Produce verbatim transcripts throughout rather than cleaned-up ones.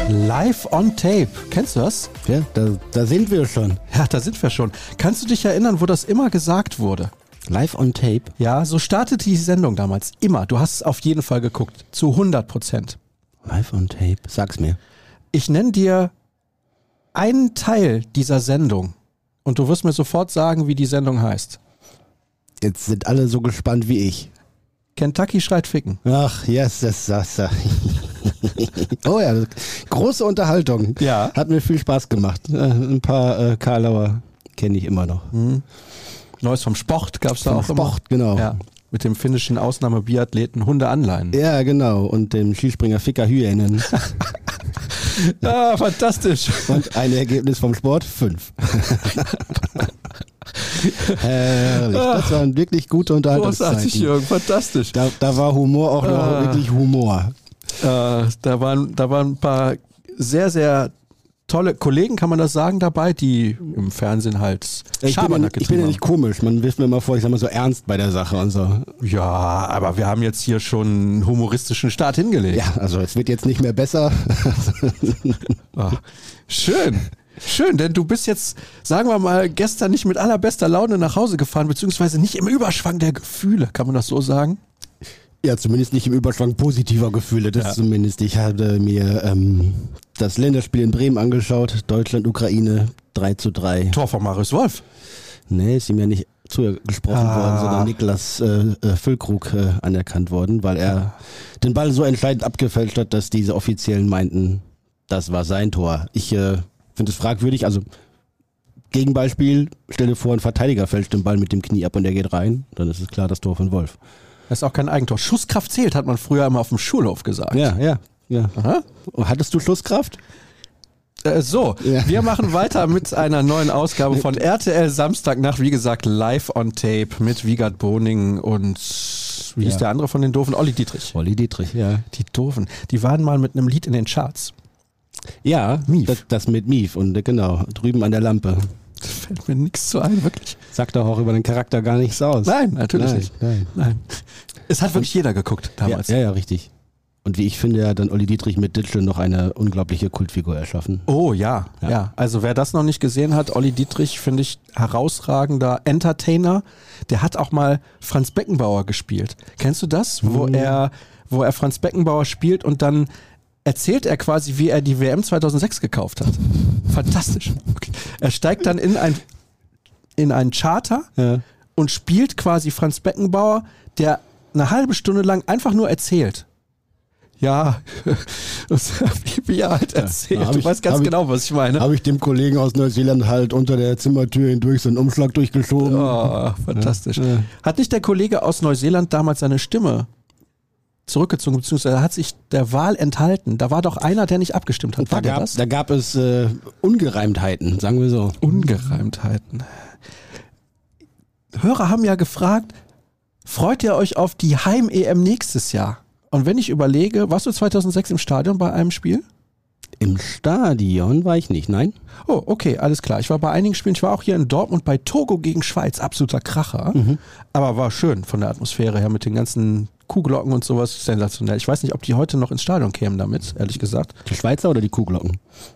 Live on Tape. Kennst du das? Ja, da, da sind wir schon. Ja, da sind wir schon. Kannst du dich erinnern, wo das immer gesagt wurde? Live on Tape? Ja, so startete die Sendung damals. Immer. Du hast es auf jeden Fall geguckt. Zu hundert Prozent. Live on Tape? Sag's mir. Ich nenne dir einen Teil dieser Sendung und du wirst mir sofort sagen, wie die Sendung heißt. Jetzt sind alle so gespannt wie ich. Kentucky schreit Ficken. Ach, yes, yes, yes, yes. Oh ja, große Unterhaltung. Ja. Hat mir viel Spaß gemacht. Ein paar äh, Karlauer kenne ich immer noch. Mhm. Neues vom Sport gab es da Vom auch Sport, immer. genau. Ja. Mit dem finnischen Ausnahmebiathleten Hunde anleihen. Ja, genau. Und dem Skispringer Ficker Hyänen. Ah, fantastisch. Und ein Ergebnis vom Sport, fünf. Herrlich. Das waren wirklich gute Unterhaltungszeiten. Großartig, Jürgen, fantastisch. Da, da war Humor auch noch Ah. wirklich Humor. Äh, da, waren, da waren ein paar sehr, sehr tolle Kollegen, kann man das sagen, dabei, die im Fernsehen halt Ich bin, ja, Schabernack ich bin ja getrieben nicht komisch. Man wirft mir immer vor, ich sag mal so ernst bei der Sache und so. haben. Ja, aber wir haben jetzt hier schon einen humoristischen Start hingelegt. Ja, also es wird jetzt nicht mehr besser. Ah, schön. Schön, denn du bist jetzt, sagen wir mal, gestern nicht mit allerbester Laune nach Hause gefahren, beziehungsweise nicht im Überschwang der Gefühle, kann man das so sagen? Ja, zumindest nicht im Überschwang positiver Gefühle, das Ja. zumindest. Ich habe mir ähm, das Länderspiel in Bremen angeschaut, Deutschland-Ukraine, drei zu drei. Tor von Marius Wolf. Nee, ist ihm ja nicht zugesprochen Ah. worden, sondern Niklas äh, äh, Füllkrug äh, anerkannt worden, weil er Ja. den Ball so entscheidend abgefälscht hat, dass diese Offiziellen meinten, das war sein Tor. Ich äh, finde es fragwürdig, also Gegenbeispiel, stell dir vor, ein Verteidiger fälscht den Ball mit dem Knie ab und der geht rein, dann ist es klar das Tor von Wolf. Das ist auch kein Eigentor. Schusskraft zählt, hat man früher immer auf dem Schulhof gesagt. Ja, ja, ja. Aha. Hattest du Schlusskraft? Äh, so, Ja. wir machen weiter mit einer neuen Ausgabe von R T L Samstagnacht, wie gesagt, live on tape mit Wiegald Boning und wie hieß Ja. der andere von den Doofen? Olli Dietrich. Olli Dietrich, ja. Die Doofen, die waren mal mit einem Lied in den Charts. Ja, Mief. Das, das mit Mief und äh, genau, drüben an der Lampe. Da fällt mir nichts zu ein, wirklich. Sagt doch auch über den Charakter gar nichts aus. Nein, natürlich nein, nicht. Nein. Nein. Es hat wirklich jeder geguckt damals. Ja, ja, ja, richtig. Und wie ich finde, hat dann Olli Dietrich mit Ditschel noch eine unglaubliche Kultfigur erschaffen. Oh ja, ja, Ja. Also wer das noch nicht gesehen hat, Olli Dietrich, finde ich herausragender Entertainer. Der hat auch mal Franz Beckenbauer gespielt. Kennst du das? Wo Mhm. er, wo er Franz Beckenbauer spielt und dann erzählt er quasi, wie er die W M zweitausendsechs gekauft hat. Fantastisch. Okay. Er steigt dann in ein, in einen Charter Ja. und spielt quasi Franz Beckenbauer, der eine halbe Stunde lang einfach nur erzählt. Ja, wie, wie er halt erzählt. Ja, hab du ich- weißt ganz hab ich- genau, was ich meine. Habe ich dem Kollegen aus Neuseeland halt unter der Zimmertür hindurch so einen Umschlag durchgeschoben. Oh, fantastisch. Ja. Hat nicht der Kollege aus Neuseeland damals seine Stimme zurückgezogen, beziehungsweise hat sich der Wahl enthalten? Da war doch einer, der nicht abgestimmt hat. Da War der gab, das? da gab es äh, Ungereimtheiten, sagen wir so. Ungereimtheiten. Hörer haben ja gefragt, freut ihr euch auf die Heim-E M nächstes Jahr? Und wenn ich überlege, warst du zweitausendsechs im Stadion bei einem Spiel? Im Stadion war ich nicht, nein. Oh, okay, alles klar. Ich war bei einigen Spielen, ich war auch hier in Dortmund bei Togo gegen Schweiz, absoluter Kracher. Aber war schön von der Atmosphäre her mit den ganzen Kuhglocken und sowas, sensationell. Ich weiß nicht, ob die heute noch ins Stadion kämen damit, ehrlich gesagt. Die Schweizer oder die Kuhglocken?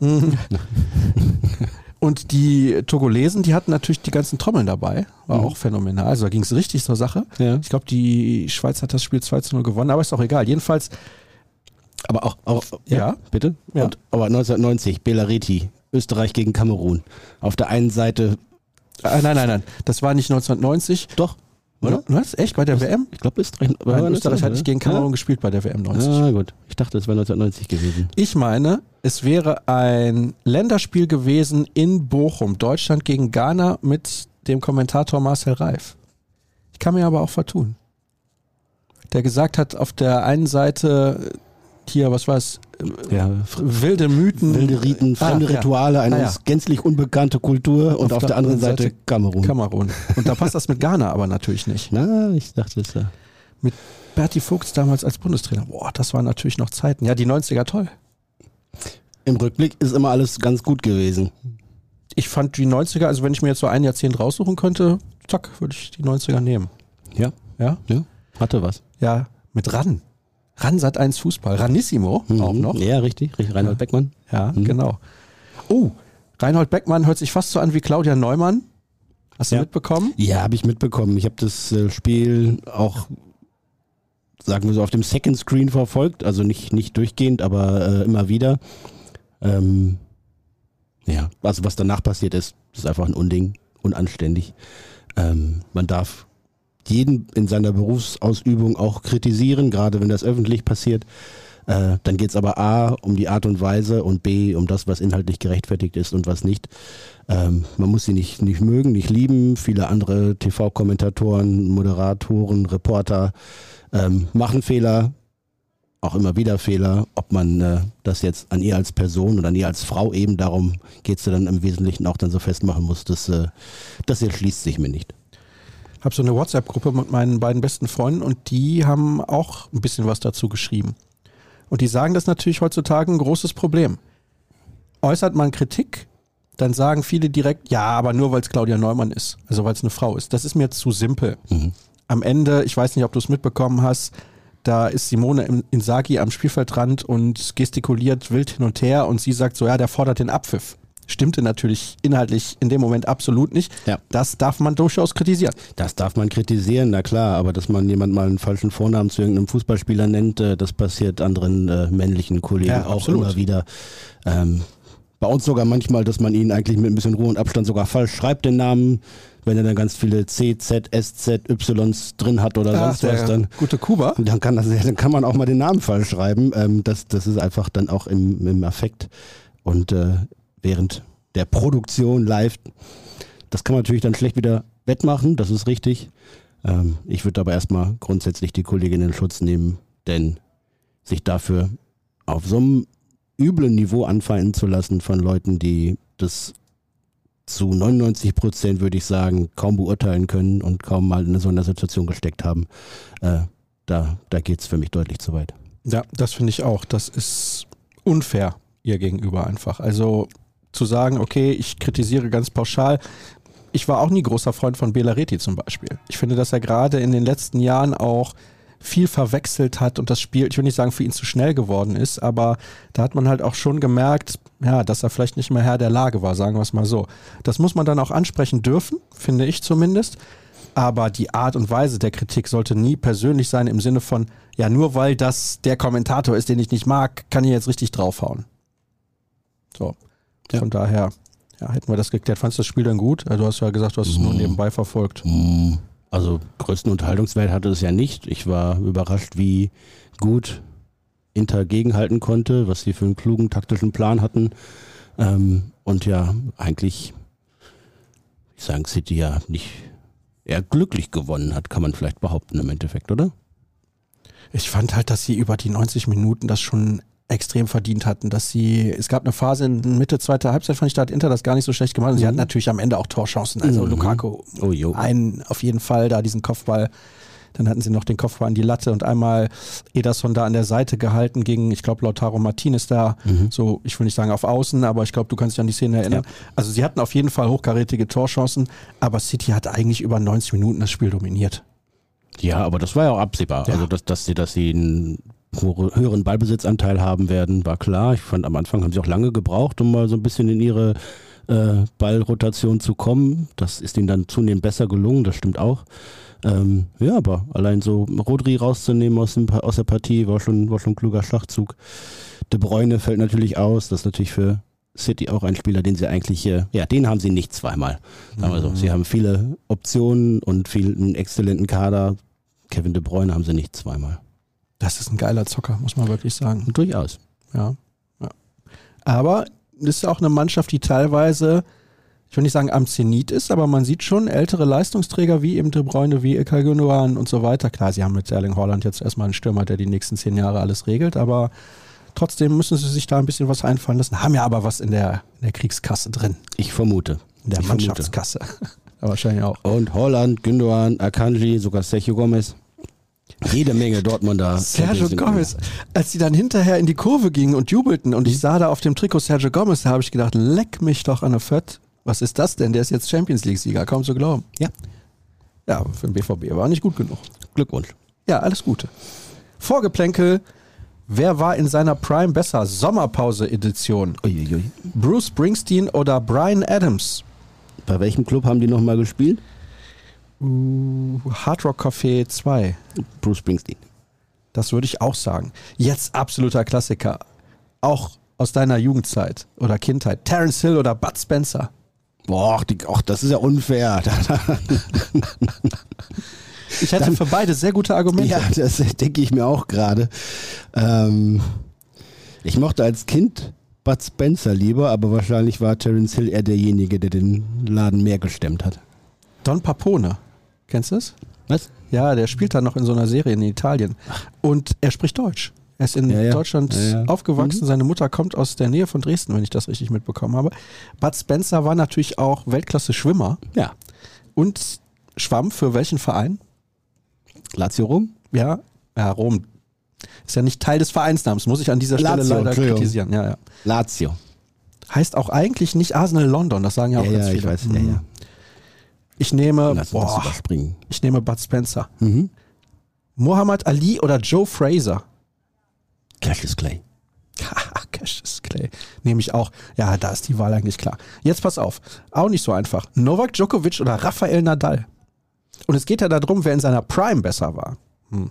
Und die Togolesen, die hatten natürlich die ganzen Trommeln dabei, war Mhm. auch phänomenal. Also da ging es richtig zur Sache. Ja. Ich glaube, die Schweiz hat das Spiel zwei zu null gewonnen, aber ist auch egal. Jedenfalls, Aber auch, auch Ja. bitte? Ja. Und, aber neunzehnhundertneunzig, Belariti, Österreich gegen Kamerun. Auf der einen Seite, äh, nein, nein, nein, das war nicht neunzehnhundertneunzig. doch, oder? Was? Echt? Bei der W M? Ich glaube, Österreich, Nein, Österreich hat nicht gegen Kamerun ja. gespielt bei der W M neunzig. Ah, gut. Ich dachte, es wäre neunzehnhundertneunzig gewesen. Ich meine, es wäre ein Länderspiel gewesen in Bochum, Deutschland gegen Ghana mit dem Kommentator Marcel Reif. Ich kann mir aber auch vertun. Der gesagt hat, auf der einen Seite hier, was war es, Ja, wilde Mythen, wilde Riten, Ah, fremde ja. Rituale, eine Ah, ja. uns gänzlich unbekannte Kultur und auf, der anderen Seite, Kamerun. Kamerun. Und da passt das mit Ghana aber natürlich nicht. Na, ich dachte es ja. Mit Berti Vogts damals als Bundestrainer. Boah, das waren natürlich noch Zeiten. Ja, die neunziger toll. Im Rückblick ist immer alles ganz gut gewesen. Ich fand die neunziger, also wenn ich mir jetzt so ein Jahrzehnt raussuchen könnte, zack, würde ich die neunziger nehmen. Ja, Ja? ja, hatte was. Ja, mit ran. Ran Sat eins Fußball. Ranissimo Mhm. auch noch. Ja, richtig. richtig. Reinhold Ja. Beckmann. Ja, Mhm. genau. Oh, Reinhold Beckmann hört sich fast so an wie Claudia Neumann. Hast du Ja. mitbekommen? Ja, habe ich mitbekommen. Ich habe das äh, Spiel auch, sagen wir so, auf dem Second Screen verfolgt. Also nicht, nicht durchgehend, aber äh, immer wieder. Ähm, ja, also was danach passiert ist, ist einfach ein Unding, unanständig. Ähm, man darf jeden in seiner Berufsausübung auch kritisieren, gerade wenn das öffentlich passiert. Äh, dann geht es aber A um die Art und Weise und B um das, was inhaltlich gerechtfertigt ist und was nicht. Ähm, man muss sie nicht, nicht mögen, nicht lieben. Viele andere T V-Kommentatoren, Moderatoren, Reporter ähm, machen Fehler, auch immer wieder Fehler. Ob man äh, das jetzt an ihr als Person oder an ihr als Frau eben, darum geht es ja dann im Wesentlichen auch dann so festmachen muss, das, äh, das erschließt sich mir nicht. Ich habe so eine WhatsApp-Gruppe mit meinen beiden besten Freunden und die haben auch ein bisschen was dazu geschrieben. Und die sagen, das ist natürlich heutzutage ein großes Problem. Äußert man Kritik, dann sagen viele direkt, ja, aber nur weil es Claudia Neumann ist, also weil es eine Frau ist. Das ist mir zu simpel. Mhm. Am Ende, ich weiß nicht, ob du es mitbekommen hast, da ist Simone Inzaghi am Spielfeldrand und gestikuliert wild hin und her und sie sagt so, ja, der fordert den Abpfiff. Stimmte natürlich inhaltlich in dem Moment absolut nicht. Ja. Das darf man durchaus kritisieren. Das darf man kritisieren, na klar, aber dass man jemand mal einen falschen Vornamen zu irgendeinem Fußballspieler nennt, äh, das passiert anderen äh, männlichen Kollegen Ja, auch absolut. immer wieder. Ähm, bei uns sogar manchmal, dass man ihn eigentlich mit ein bisschen Ruhe und Abstand sogar falsch schreibt, den Namen, wenn er dann ganz viele C, Z, S, Z, Ys drin hat oder Ach, sonst was, der dann, gute Kuba. dann, kann das, dann kann man auch mal den Namen falsch schreiben. Ähm, das, das ist einfach dann auch im, im Affekt und äh, während der Produktion live, das kann man natürlich dann schlecht wieder wettmachen, das ist richtig. Ähm, ich würde aber erstmal grundsätzlich die Kolleginnen in Schutz nehmen, denn sich dafür auf so einem üblen Niveau anfeinden zu lassen von Leuten, die das zu neunundneunzig Prozent, würde ich sagen, kaum beurteilen können und kaum mal in so einer Situation gesteckt haben, äh, da, da geht es für mich deutlich zu weit. Ja, das finde ich auch. Das ist unfair ihr gegenüber einfach. Also zu sagen, okay, ich kritisiere ganz pauschal. Ich war auch nie großer Freund von Bela Reti zum Beispiel. Ich finde, dass er gerade in den letzten Jahren auch viel verwechselt hat und das Spiel, ich will nicht sagen, für ihn zu schnell geworden ist, aber da hat man halt auch schon gemerkt, ja, dass er vielleicht nicht mehr Herr der Lage war, sagen wir es mal so. Das muss man dann auch ansprechen dürfen, finde ich zumindest. Aber die Art und Weise der Kritik sollte nie persönlich sein im Sinne von, ja, nur weil das der Kommentator ist, den ich nicht mag, kann ich jetzt richtig draufhauen. So. Ja. Von daher, ja, hätten wir das geklärt. Fandest du das Spiel dann gut? Du hast ja gesagt, du hast es nur nebenbei verfolgt. Also größten Unterhaltungswert hatte es ja nicht. Ich war überrascht, wie gut Inter gegenhalten konnte, was sie für einen klugen taktischen Plan hatten. Ähm, und ja, eigentlich, ich sage City ja nicht eher glücklich gewonnen hat, kann man vielleicht behaupten im Endeffekt, oder? Ich fand halt, dass sie über die neunzig Minuten das schon extrem verdient hatten, dass sie, es gab eine Phase in Mitte zweiter Halbzeit, fand ich, da hat Inter das gar nicht so schlecht gemacht und sie Mhm. hatten natürlich am Ende auch Torchancen, also Mhm. Lukaku, Oh, jo. einen auf jeden Fall, da diesen Kopfball, dann hatten sie noch den Kopfball an die Latte und einmal Ederson da an der Seite gehalten gegen, ich glaube, Lautaro Martinez da, Mhm. so, ich will nicht sagen auf Außen, aber ich glaube, du kannst dich an die Szene erinnern. Ja. Also sie hatten auf jeden Fall hochkarätige Torchancen, aber City hat eigentlich über neunzig Minuten das Spiel dominiert. Ja, aber das war ja auch absehbar. Ja. Also, dass, dass sie, dass sie einen höheren Ballbesitzanteil haben werden, war klar. Ich fand, am Anfang haben sie auch lange gebraucht, um mal so ein bisschen in ihre äh, Ballrotation zu kommen. Das ist ihnen dann zunehmend besser gelungen, das stimmt auch. Ähm, ja, aber allein so Rodri rauszunehmen aus, dem, aus der Partie war schon, war schon ein kluger Schachzug. De Bruyne fällt natürlich aus. Das ist natürlich für City auch ein Spieler, den sie eigentlich, äh, ja, den haben sie nicht zweimal. Sagen wir so. Sie haben viele Optionen und viel, einen exzellenten Kader. Kevin De Bruyne haben sie nicht zweimal. Das ist ein geiler Zocker, muss man wirklich sagen. Durchaus. Ja, ja. Aber das ist auch eine Mannschaft, die teilweise, ich will nicht sagen am Zenit ist, aber man sieht schon ältere Leistungsträger wie eben De Bruyne, wie Ilkay Gündogan und so weiter. Klar, sie haben mit Erling Haaland jetzt erstmal einen Stürmer, der die nächsten zehn Jahre alles regelt, aber trotzdem müssen sie sich da ein bisschen was einfallen lassen. Haben ja aber was in der, in der Kriegskasse drin. Ich vermute. In der ich Mannschaftskasse. Aber wahrscheinlich auch. Und Haaland, Gündogan, Akanji, sogar Sergio Gomez. Jede Menge Dortmunder. Sergio Gomez, als sie dann hinterher in die Kurve gingen und jubelten und ich sah da auf dem Trikot Sergio Gomez, da habe ich gedacht, leck mich doch an der Fött. Was ist das denn? Der ist jetzt Champions League-Sieger, kaum zu glauben. Ja. Ja, für den B V B war nicht gut genug. Glückwunsch. Ja, alles Gute. Vorgeplänkel. Wer war in seiner Prime besser? Sommerpause-Edition. Uiuiui. Bruce Springsteen oder Bryan Adams? Bei welchem Club haben die nochmal gespielt? Uh, Hard Rock Café zwei. Bruce Springsteen. Das würde ich auch sagen. Jetzt absoluter Klassiker. Auch aus deiner Jugendzeit oder Kindheit. Terence Hill oder Bud Spencer? Boah, die, ach, das ist ja unfair. Ich hätte Dann, für beide sehr gute Argumente. Ja, das denke ich mir auch gerade. Ähm, ich mochte als Kind Bud Spencer lieber, aber wahrscheinlich war Terence Hill eher derjenige, der den Laden mehr gestemmt hat. Don Papone, kennst du es? Was? Ja, der spielt da noch in so einer Serie in Italien. Und er spricht Deutsch. Er ist in ja, ja. Deutschland ja, ja. aufgewachsen. Mhm. Seine Mutter kommt aus der Nähe von Dresden, wenn ich das richtig mitbekommen habe. Bud Spencer war natürlich auch Weltklasse-Schwimmer. Ja. Und schwamm für welchen Verein? Lazio Rom? Ja, ja, Rom. Ist ja nicht Teil des Vereinsnamens, muss ich an dieser Stelle Lazio, leider kritisieren. Ja, ja. Lazio. Heißt auch eigentlich nicht Arsenal London, das sagen ja auch ja, ganz ja, viele. Ich weiß, mhm. ja, ja. Ich nehme, Lass uns boah, das überspringen. ich nehme Bud Spencer. Mhm. Muhammad Ali oder Joe Fraser? Cassius Clay. Cassius Clay. Nehme ich auch. Ja, da ist die Wahl eigentlich klar. Jetzt pass auf. Auch nicht so einfach. Novak Djokovic oder Rafael Nadal? Und es geht ja darum, wer in seiner Prime besser war. Hm.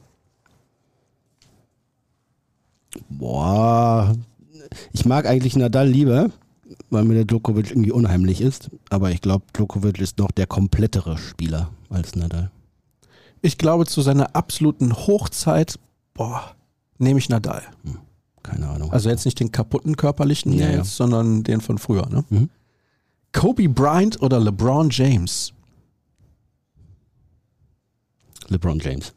Boah. Ich mag eigentlich Nadal lieber, weil mir der Djokovic irgendwie unheimlich ist. Aber ich glaube, Djokovic ist noch der komplettere Spieler als Nadal. Ich glaube, zu seiner absoluten Hochzeit, boah, nehme ich Nadal. Hm. Keine Ahnung. Also jetzt nicht den kaputten körperlichen ja, Nils, ja. sondern den von früher. Ne? Mhm. Kobe Bryant oder LeBron James? LeBron James.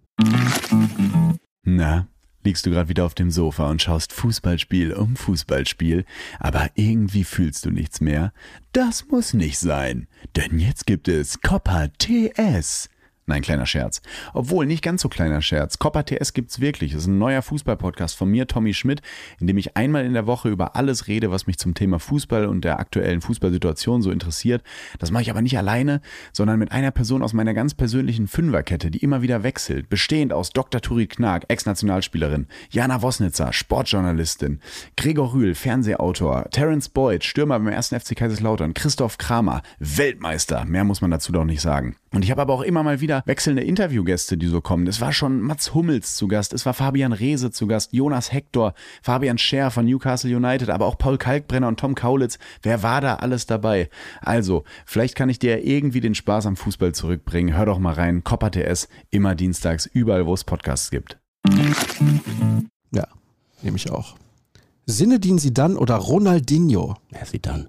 Na, liegst du gerade wieder auf dem Sofa und schaust Fußballspiel um Fußballspiel, aber irgendwie fühlst du nichts mehr? Das muss nicht sein, denn jetzt gibt es Coppa T S. Nein, kleiner Scherz. Obwohl, nicht ganz so kleiner Scherz. Coppa T S gibt's wirklich. Das ist ein neuer Fußball-Podcast von mir, Tommy Schmidt, in dem ich einmal in der Woche über alles rede, was mich zum Thema Fußball und der aktuellen Fußballsituation so interessiert. Das mache ich aber nicht alleine, sondern mit einer Person aus meiner ganz persönlichen Fünferkette, die immer wieder wechselt. Bestehend aus Doktor Turit Knag, Ex-Nationalspielerin, Jana Wosnitzer, Sportjournalistin, Gregor Rühl, Fernsehautor, Terence Boyd, Stürmer beim ersten F C Kaiserslautern, Christoph Kramer, Weltmeister. Mehr muss man dazu doch nicht sagen. Und ich habe aber auch immer mal wieder wechselnde Interviewgäste, die so kommen. Es war schon Mats Hummels zu Gast, es war Fabian Reese zu Gast, Jonas Hector, Fabian Scher von Newcastle United, aber auch Paul Kalkbrenner und Tom Kaulitz. Wer war da alles dabei? Also, vielleicht kann ich dir irgendwie den Spaß am Fußball zurückbringen. Hör doch mal rein, Coppa T S, immer dienstags, überall, wo es Podcasts gibt. Ja, nehme ich auch. Zinedine Zidane oder Ronaldinho? Ja, Zidane.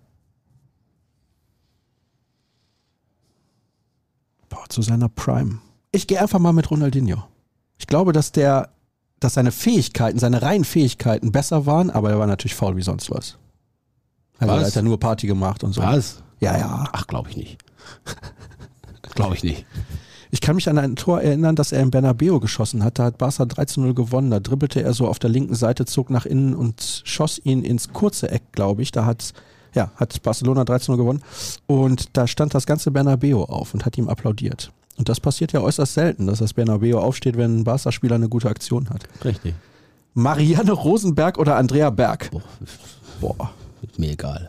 Boah, zu seiner Prime. Ich gehe einfach mal mit Ronaldinho. Ich glaube, dass der, dass seine Fähigkeiten, seine reinen Fähigkeiten besser waren, aber er war natürlich faul wie sonst was. Also was? er hat ja nur Party gemacht und so. Was? Ja, ja. Ach, glaube ich nicht. glaube ich nicht. Ich kann mich an ein Tor erinnern, das er in Bernabeu geschossen hat. Da hat Barca drei zu null gewonnen. Da dribbelte er so auf der linken Seite, zog nach innen und schoss ihn ins kurze Eck, glaube ich. Da hat Ja, hat Barcelona drei zu null gewonnen und da stand das ganze Bernabeu auf und hat ihm applaudiert. Und das passiert ja äußerst selten, dass das Bernabeu aufsteht, wenn ein Barca-Spieler eine gute Aktion hat. Richtig. Marianne Rosenberg oder Andrea Berg? Boah. Boah. Ist mir egal.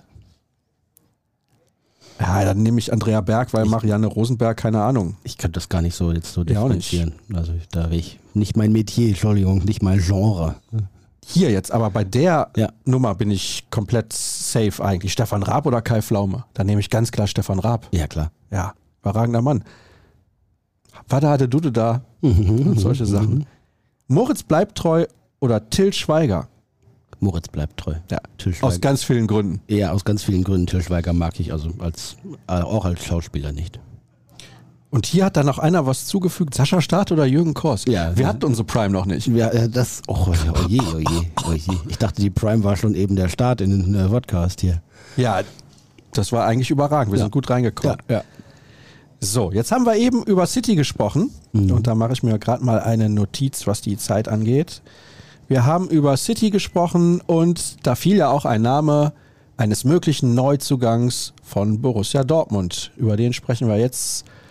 Ja, dann nehme ich Andrea Berg, weil ich, Marianne Rosenberg, keine Ahnung. Ich kann das gar nicht so jetzt so ja, differenzieren. Also da will ich nicht mein Metier, Entschuldigung, nicht mein Genre. Hier jetzt, aber bei der ja. Nummer bin ich komplett safe eigentlich. Stefan Raab oder Kai Pflaume? Da nehme ich ganz klar Stefan Raab. Ja, klar. Ja, überragender Mann. Wada hatte Dude da mhm, und solche mhm, Sachen. Mhm. Moritz bleibt treu oder Till Schweiger? Moritz bleibt treu. Ja, Till Schweiger. Aus ganz vielen Gründen. Ja, aus ganz vielen Gründen. Till Schweiger mag ich also als, äh, auch als Schauspieler nicht. Und hier hat dann noch einer was zugefügt, Sascha Staat oder Jürgen Kors. Ja, wir hatten unsere Prime noch nicht. Ja, das, oh, oh je, oh je, oh je. Ich dachte, die Prime war schon eben der Start in den äh, Podcast hier. Ja, das war eigentlich überragend. Wir ja. sind gut reingekommen. Ja, ja. So, jetzt haben wir eben über City gesprochen. Mhm. Und da mache ich mir gerade mal eine Notiz, was die Zeit angeht. Wir haben über City gesprochen und da fiel ja auch ein Name eines möglichen Neuzugangs von Borussia Dortmund. Über den sprechen wir jetzt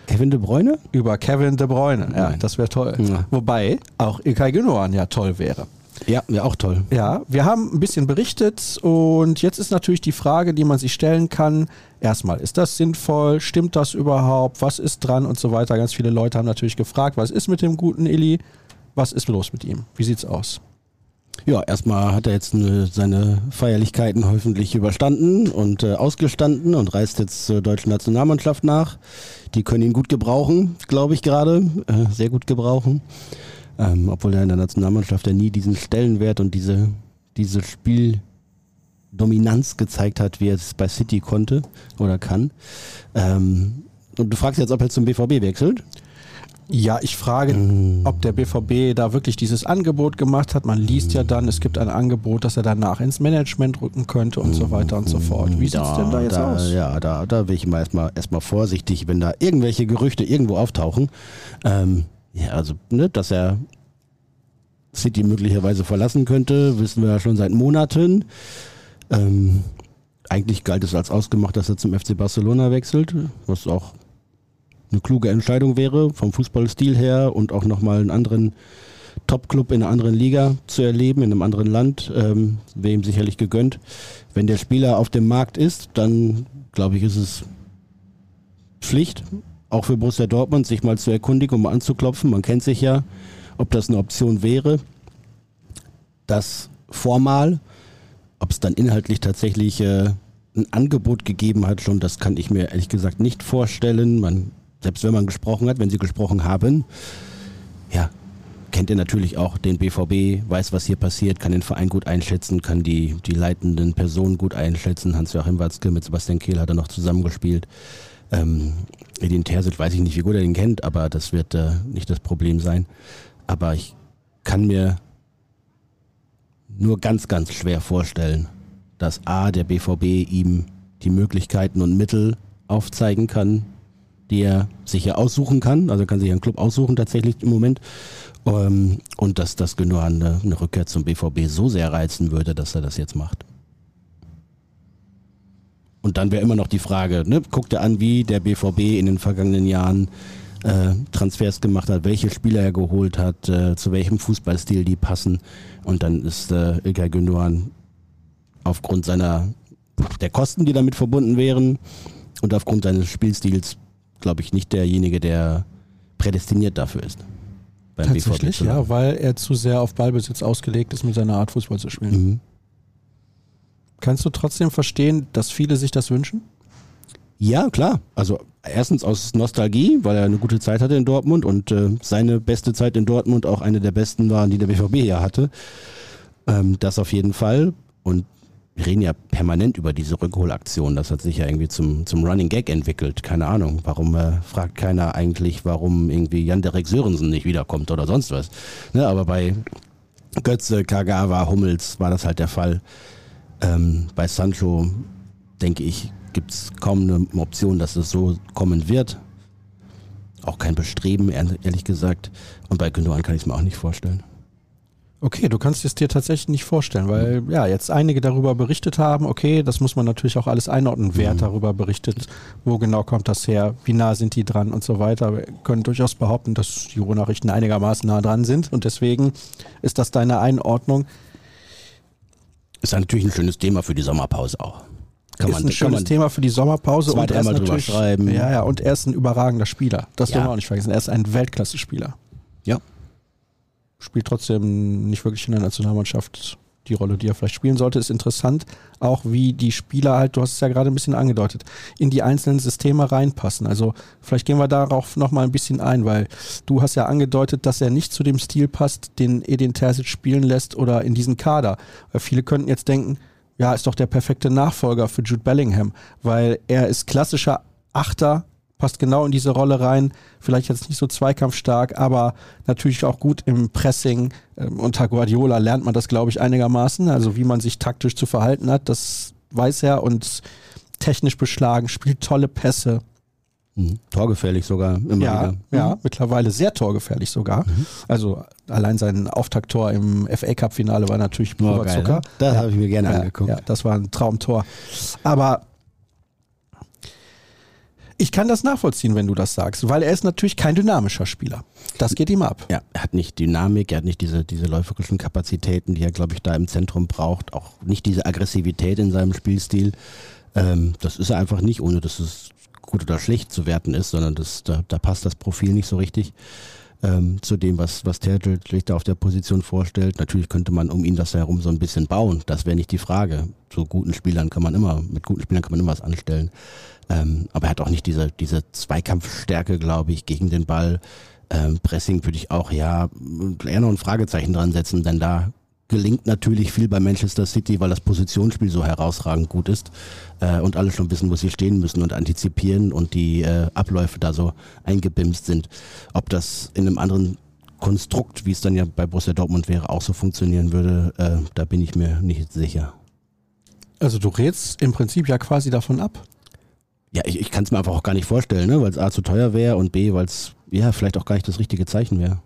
Kevin De Bruyne? Über Kevin De Bruyne, ja, Nein. das wäre toll. Ja. Wobei auch İlkay Gündoğan ja toll wäre. Ja, wäre auch toll. Ja, wir haben ein bisschen berichtet und jetzt ist natürlich die Frage, die man sich stellen kann. Erstmal, ist das sinnvoll? Stimmt das überhaupt? Was ist dran und so weiter? Ganz viele Leute haben natürlich gefragt, was ist mit dem guten Illy? Was ist los mit ihm? Wie sieht's aus? Ja, erstmal hat er jetzt eine, seine Feierlichkeiten hoffentlich überstanden und äh, ausgestanden und reist jetzt zur deutschen Nationalmannschaft nach. Die können ihn gut gebrauchen, glaube ich gerade, äh, sehr gut gebrauchen. Ähm, obwohl er in der Nationalmannschaft ja nie diesen Stellenwert und diese, diese Spieldominanz gezeigt hat, wie er es bei City konnte oder kann. Ähm, und du fragst jetzt, ob er zum B V B wechselt? Ja, ich frage, Mm. ob der B V B da wirklich dieses Angebot gemacht hat. Man liest ja dann, es gibt ein Angebot, dass er danach ins Management rücken könnte und so weiter und so fort. Wie sieht's Da- denn da jetzt da, aus? Ja, da, da bin ich mal erstmal erstmal vorsichtig, wenn da irgendwelche Gerüchte irgendwo auftauchen. Ähm, ja, also, ne, dass er City möglicherweise verlassen könnte, wissen wir ja schon seit Monaten. Ähm, eigentlich galt es als ausgemacht, dass er zum F C Barcelona wechselt, was auch eine kluge Entscheidung wäre, vom Fußballstil her und auch nochmal einen anderen Top-Club in einer anderen Liga zu erleben, in einem anderen Land, ähm, wäre ihm sicherlich gegönnt. Wenn der Spieler auf dem Markt ist, dann glaube ich, ist es Pflicht, auch für Borussia Dortmund, sich mal zu erkundigen und mal anzuklopfen. Man kennt sich ja, ob das eine Option wäre. Das formal, ob es dann inhaltlich tatsächlich äh, ein Angebot gegeben hat, schon, das kann ich mir ehrlich gesagt nicht vorstellen. Man, selbst wenn man gesprochen hat, wenn sie gesprochen haben, ja, kennt er natürlich auch den B V B, weiß, was hier passiert, kann den Verein gut einschätzen, kann die, die leitenden Personen gut einschätzen. Hans-Joachim Watzke mit Sebastian Kehl hat er noch zusammengespielt. Ähm, Edin Terzic weiß ich nicht, wie gut er den kennt, aber das wird äh, nicht das Problem sein. Aber ich kann mir nur ganz, ganz schwer vorstellen, dass A, der B V B ihm die Möglichkeiten und Mittel aufzeigen kann, die er sich ja aussuchen kann. Also er kann sich einen Club aussuchen tatsächlich im Moment. Ähm, und dass das Gündoğan eine, eine Rückkehr zum B V B so sehr reizen würde, dass er das jetzt macht. Und dann wäre immer noch die Frage, ne, guckt er an, wie der B V B in den vergangenen Jahren äh, Transfers gemacht hat, welche Spieler er geholt hat, äh, zu welchem Fußballstil die passen. Und dann ist äh, İlkay Gündoğan aufgrund seiner der Kosten, die damit verbunden wären und aufgrund seines Spielstils, glaube ich, nicht derjenige, der prädestiniert dafür ist. Beim B V B Tatsächlich, zu landen. ja, weil er zu sehr auf Ballbesitz ausgelegt ist, mit seiner Art Fußball zu spielen. Mhm. Kannst du trotzdem verstehen, dass viele sich das wünschen? Ja, klar. Also erstens aus Nostalgie, weil er eine gute Zeit hatte in Dortmund und äh, seine beste Zeit in Dortmund auch eine der besten war, die der B V B ja hatte. Ähm, das auf jeden Fall. Und wir reden ja permanent über diese Rückholaktion. Das hat sich ja irgendwie zum, zum Running Gag entwickelt. Keine Ahnung. Warum äh, fragt keiner eigentlich, warum irgendwie Jan-Derek Sörensen nicht wiederkommt oder sonst was. Ne, aber bei Götze, Kagawa, Hummels war das halt der Fall. Ähm, bei Sancho, denke ich, gibt es kaum eine Option, dass es so kommen wird. Auch kein Bestreben, ehrlich gesagt. Und bei Gündoğan kann ich es mir auch nicht vorstellen. Okay, du kannst es dir tatsächlich nicht vorstellen, weil ja jetzt einige darüber berichtet haben, okay, das muss man natürlich auch alles einordnen, wer Mhm. darüber berichtet, wo genau kommt das her, wie nah sind die dran und so weiter. Wir können durchaus behaupten, dass die Ruhrnachrichten einigermaßen nah dran sind und deswegen ist das deine Einordnung. Ist natürlich ein schönes Thema für die Sommerpause auch. Kann ist man, ein kann schönes man, Thema für die Sommerpause zwei, und er ist dreimal drüber natürlich, schreiben. ja, ja, und er ist ein überragender Spieler. Das Ja. dürfen wir auch nicht vergessen. Er ist ein Weltklasse-Spieler. Ja. Spielt trotzdem nicht wirklich in der Nationalmannschaft die Rolle, die er vielleicht spielen sollte. Ist interessant, auch wie die Spieler halt, du hast es ja gerade ein bisschen angedeutet, in die einzelnen Systeme reinpassen. Also vielleicht gehen wir darauf nochmal ein bisschen ein, weil du hast ja angedeutet, dass er nicht zu dem Stil passt, den Edin Terzic spielen lässt oder in diesen Kader. Weil viele könnten jetzt denken, ja, ist doch der perfekte Nachfolger für Jude Bellingham, weil er ist klassischer Achter, passt genau in diese Rolle rein, vielleicht jetzt nicht so zweikampfstark, aber natürlich auch gut im Pressing. Ähm, Unter Guardiola lernt man das, glaube ich, einigermaßen, also wie man sich taktisch zu verhalten hat, das weiß er und technisch beschlagen, spielt tolle Pässe. Mhm. Torgefährlich sogar immer Ja, wieder. ja, mittlerweile sehr torgefährlich sogar. Mhm. Also allein sein Auftakttor im F A Cup Finale war natürlich Oh, purer geil, Zucker. ne? Das Ja. habe ich mir gerne Ja, angeguckt. ja, das war ein Traumtor. Aber Ich kann das nachvollziehen, wenn du das sagst, weil er ist natürlich kein dynamischer Spieler. Das geht ihm ab. Ja, er hat nicht Dynamik, er hat nicht diese, diese läuferischen Kapazitäten, die er, glaube ich, da im Zentrum braucht. Auch nicht diese Aggressivität in seinem Spielstil. Ähm, das ist er einfach nicht, ohne dass es gut oder schlecht zu werten ist, sondern das, da, da passt das Profil nicht so richtig ähm, zu dem, was, was Tertel sich da auf der Position vorstellt. Natürlich könnte man um ihn das herum so ein bisschen bauen. Das wäre nicht die Frage. So guten Spielern kann man immer, mit guten Spielern kann man immer was anstellen. Ähm, aber er hat auch nicht diese, diese Zweikampfstärke, glaube ich, gegen den Ball. Ähm, Pressing würde ich auch, ja, eher noch ein Fragezeichen dran setzen, denn da gelingt natürlich viel bei Manchester City, weil das Positionsspiel so herausragend gut ist äh, und alle schon wissen, wo sie stehen müssen und antizipieren und die äh, Abläufe da so eingebimst sind. Ob das in einem anderen Konstrukt, wie es dann ja bei Borussia Dortmund wäre, auch so funktionieren würde, äh, da bin ich mir nicht sicher. Also du rätst im Prinzip ja quasi davon ab. Ja, ich, ich kann es mir einfach auch gar nicht vorstellen, ne? Weil es A zu teuer wäre und B, weil es ja vielleicht auch gar nicht das richtige Zeichen wäre.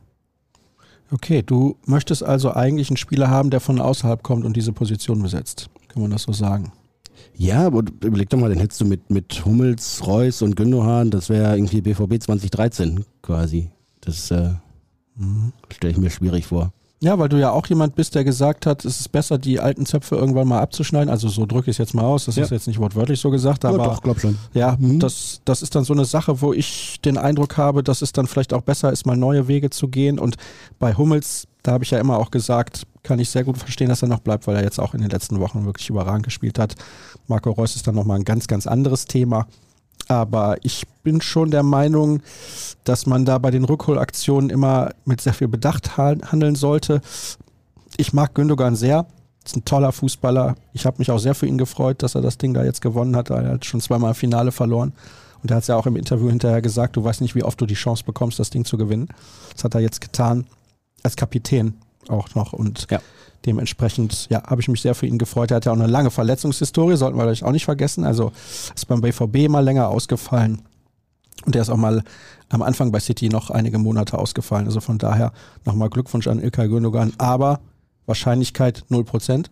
Okay, du möchtest also eigentlich einen Spieler haben, der von außerhalb kommt und diese Position besetzt. Kann man das so sagen? Ja, aber überleg doch mal, den hättest du mit, mit Hummels, Reus und Gündogan, das wäre irgendwie B V B zwanzig dreizehn quasi. Das äh, mhm. stelle ich mir schwierig vor. Ja, weil du ja auch jemand bist, der gesagt hat, es ist besser, die alten Zöpfe irgendwann mal abzuschneiden. Also so drücke ich es jetzt mal aus. Das ja. ist jetzt nicht wortwörtlich so gesagt, aber ja, doch, glaub schon. Ja, mhm. das, das ist dann so eine Sache, wo ich den Eindruck habe, dass es dann vielleicht auch besser ist, mal neue Wege zu gehen. Und bei Hummels, da habe ich ja immer auch gesagt, kann ich sehr gut verstehen, dass er noch bleibt, weil er jetzt auch in den letzten Wochen wirklich überragend gespielt hat. Marco Reus ist dann nochmal ein ganz, ganz anderes Thema. Aber ich bin schon der Meinung, dass man da bei den Rückholaktionen immer mit sehr viel Bedacht handeln sollte. Ich mag Gündogan sehr, ist ein toller Fußballer. Ich habe mich auch sehr für ihn gefreut, dass er das Ding da jetzt gewonnen hat. Er hat schon zweimal im Finale verloren. Und er hat es ja auch im Interview hinterher gesagt, du weißt nicht, wie oft du die Chance bekommst, das Ding zu gewinnen. Das hat er jetzt getan, als Kapitän auch noch. Und ja. Dementsprechend ja, habe ich mich sehr für ihn gefreut. Er hat ja auch eine lange Verletzungshistorie, sollten wir euch auch nicht vergessen. Also ist beim B V B mal länger ausgefallen. Und der ist auch mal am Anfang bei City noch einige Monate ausgefallen. Also von daher nochmal Glückwunsch an İlkay Gündogan. Aber Wahrscheinlichkeit null Prozent.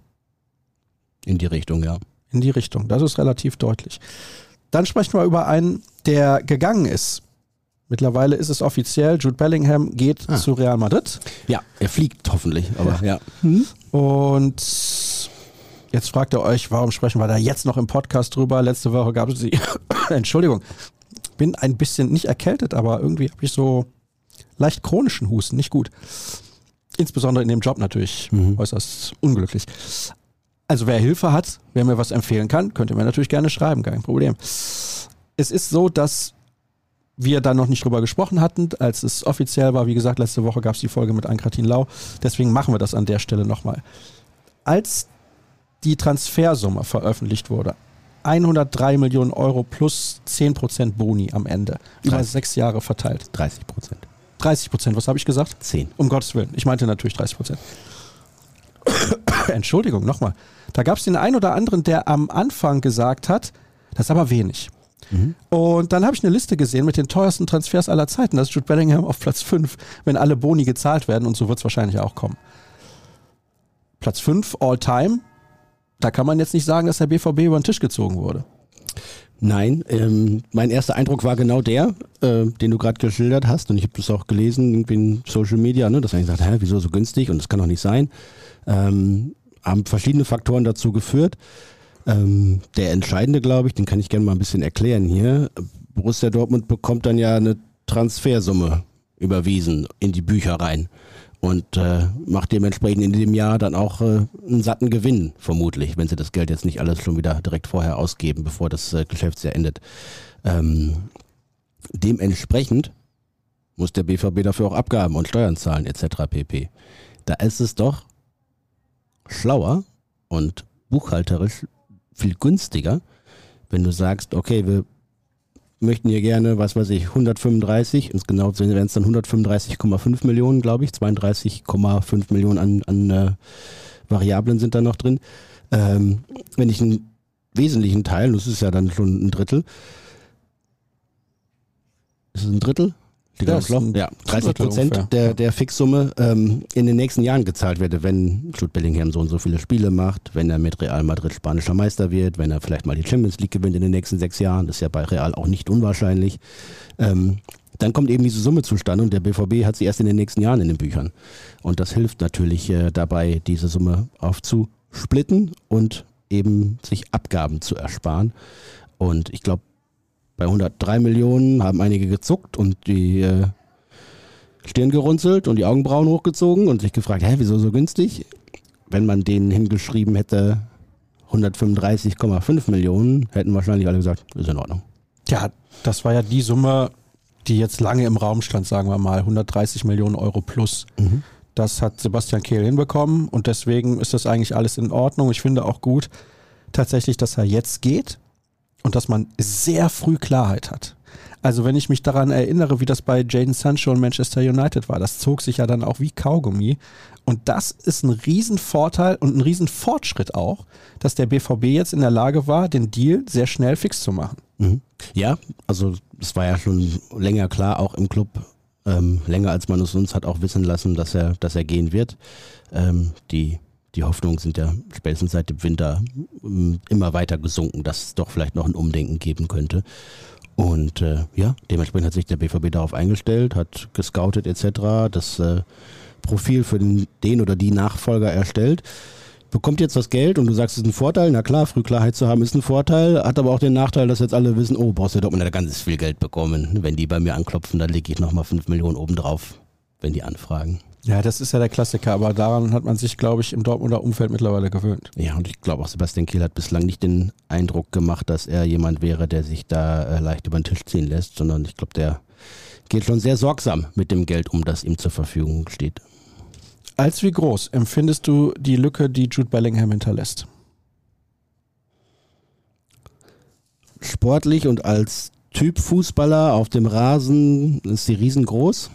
In die Richtung, ja. In die Richtung, das ist relativ deutlich. Dann sprechen wir über einen, der gegangen ist. Mittlerweile ist es offiziell, Jude Bellingham geht ah. zu Real Madrid. Ja, er fliegt hoffentlich, aber ja. ja. Mhm. Und jetzt fragt ihr euch, warum sprechen wir da jetzt noch im Podcast drüber? Letzte Woche gab es die, Entschuldigung, bin ein bisschen nicht erkältet, aber irgendwie habe ich so leicht chronischen Husten, nicht gut. Insbesondere in dem Job natürlich mhm. äußerst unglücklich. Also wer Hilfe hat, wer mir was empfehlen kann, könnt ihr mir natürlich gerne schreiben, kein Problem. Es ist so, dass wir da noch nicht drüber gesprochen hatten, als es offiziell war. Wie gesagt, letzte Woche gab es die Folge mit Ankrathin Lau. Deswegen machen wir das an der Stelle nochmal. Als die Transfersumme veröffentlicht wurde, hundertdrei Millionen Euro plus zehn Prozent Boni am Ende, über sechs Jahre verteilt. dreißig Prozent. dreißig Prozent, was habe ich gesagt? zehn. Um Gottes Willen, ich meinte natürlich dreißig Prozent. Entschuldigung, nochmal. Da gab es den einen oder anderen, der am Anfang gesagt hat, das ist aber wenig. Mhm. Und dann habe ich eine Liste gesehen mit den teuersten Transfers aller Zeiten. Das ist Jude Bellingham auf Platz fünf, wenn alle Boni gezahlt werden, und so wird es wahrscheinlich auch kommen. Platz fünf all time, da kann man jetzt nicht sagen, dass der B V B über den Tisch gezogen wurde. Nein, ähm, mein erster Eindruck war genau der, äh, den du gerade geschildert hast, und ich habe das auch gelesen irgendwie in Social Media, ne, dass man gesagt hat, hä, wieso so günstig, und das kann doch nicht sein. Ähm, haben verschiedene Faktoren dazu geführt. Ähm, der entscheidende, glaube ich, den kann ich gerne mal ein bisschen erklären hier. Borussia Dortmund bekommt dann ja eine Transfersumme überwiesen in die Bücher rein und äh, macht dementsprechend in dem Jahr dann auch äh, einen satten Gewinn, vermutlich, wenn sie das Geld jetzt nicht alles schon wieder direkt vorher ausgeben, bevor das äh, Geschäftsjahr endet. Ähm, dementsprechend muss der B V B dafür auch Abgaben und Steuern zahlen et cetera pp. Da ist es doch schlauer und buchhalterisch viel günstiger, wenn du sagst, okay, wir möchten hier gerne, was weiß ich, hundertfünfunddreißig, und genau wären es dann hundertfünfunddreißig Komma fünf Millionen, glaube ich, zweiunddreißig Komma fünf Millionen an, an äh, Variablen sind da noch drin. Ähm, wenn ich einen wesentlichen Teil, das ist ja dann schon ein Drittel, ist es ein Drittel? Die ja, ja, dreißig Prozent der, der Fixsumme ähm, in den nächsten Jahren gezahlt werde, wenn Jude Bellingham so und so viele Spiele macht, wenn er mit Real Madrid spanischer Meister wird, wenn er vielleicht mal die Champions League gewinnt in den nächsten sechs Jahren, das ist ja bei Real auch nicht unwahrscheinlich, ähm, dann kommt eben diese Summe zustande und der B V B hat sie erst in den nächsten Jahren in den Büchern. Und das hilft natürlich äh, dabei, diese Summe aufzusplitten und eben sich Abgaben zu ersparen. Und ich glaube, bei hundertdrei Millionen haben einige gezuckt und die äh, Stirn gerunzelt und die Augenbrauen hochgezogen und sich gefragt, hä, wieso so günstig? Wenn man denen hingeschrieben hätte hundertfünfunddreißig Komma fünf Millionen, hätten wahrscheinlich alle gesagt, ist in Ordnung. Ja, das war ja die Summe, die jetzt lange im Raum stand, sagen wir mal, hundertdreißig Millionen Euro plus. Mhm. Das hat Sebastian Kehl hinbekommen und deswegen ist das eigentlich alles in Ordnung. Ich finde auch gut tatsächlich, dass er jetzt geht. Und dass man sehr früh Klarheit hat. Also wenn ich mich daran erinnere, wie das bei Jadon Sancho und Manchester United war, das zog sich ja dann auch wie Kaugummi. Und das ist ein Riesenvorteil und ein Riesenfortschritt auch, dass der B V B jetzt in der Lage war, den Deal sehr schnell fix zu machen. Mhm. Ja, also es war ja schon länger klar, auch im Club, ähm, länger als man es uns hat auch wissen lassen, dass er, dass er gehen wird. Ähm, die Die Hoffnungen sind ja spätestens seit dem Winter immer weiter gesunken, dass es doch vielleicht noch ein Umdenken geben könnte. Und äh, ja, dementsprechend hat sich der B V B darauf eingestellt, hat gescoutet et cetera, das äh, Profil für den, den oder die Nachfolger erstellt, bekommt jetzt das Geld und du sagst, es ist ein Vorteil. Na klar, früh Klarheit zu haben ist ein Vorteil, hat aber auch den Nachteil, dass jetzt alle wissen, oh, Borussia Dortmund hat ganz viel Geld bekommen. Wenn die bei mir anklopfen, dann lege ich nochmal fünf Millionen obendrauf, wenn die anfragen. Ja, das ist ja der Klassiker, aber daran hat man sich, glaube ich, im Dortmunder Umfeld mittlerweile gewöhnt. Ja, und ich glaube auch, Sebastian Kehl hat bislang nicht den Eindruck gemacht, dass er jemand wäre, der sich da äh, leicht über den Tisch ziehen lässt, sondern ich glaube, der geht schon sehr sorgsam mit dem Geld um, das ihm zur Verfügung steht. Als wie groß empfindest du die Lücke, die Jude Bellingham hinterlässt? Sportlich und als Typ Fußballer auf dem Rasen ist sie riesengroß.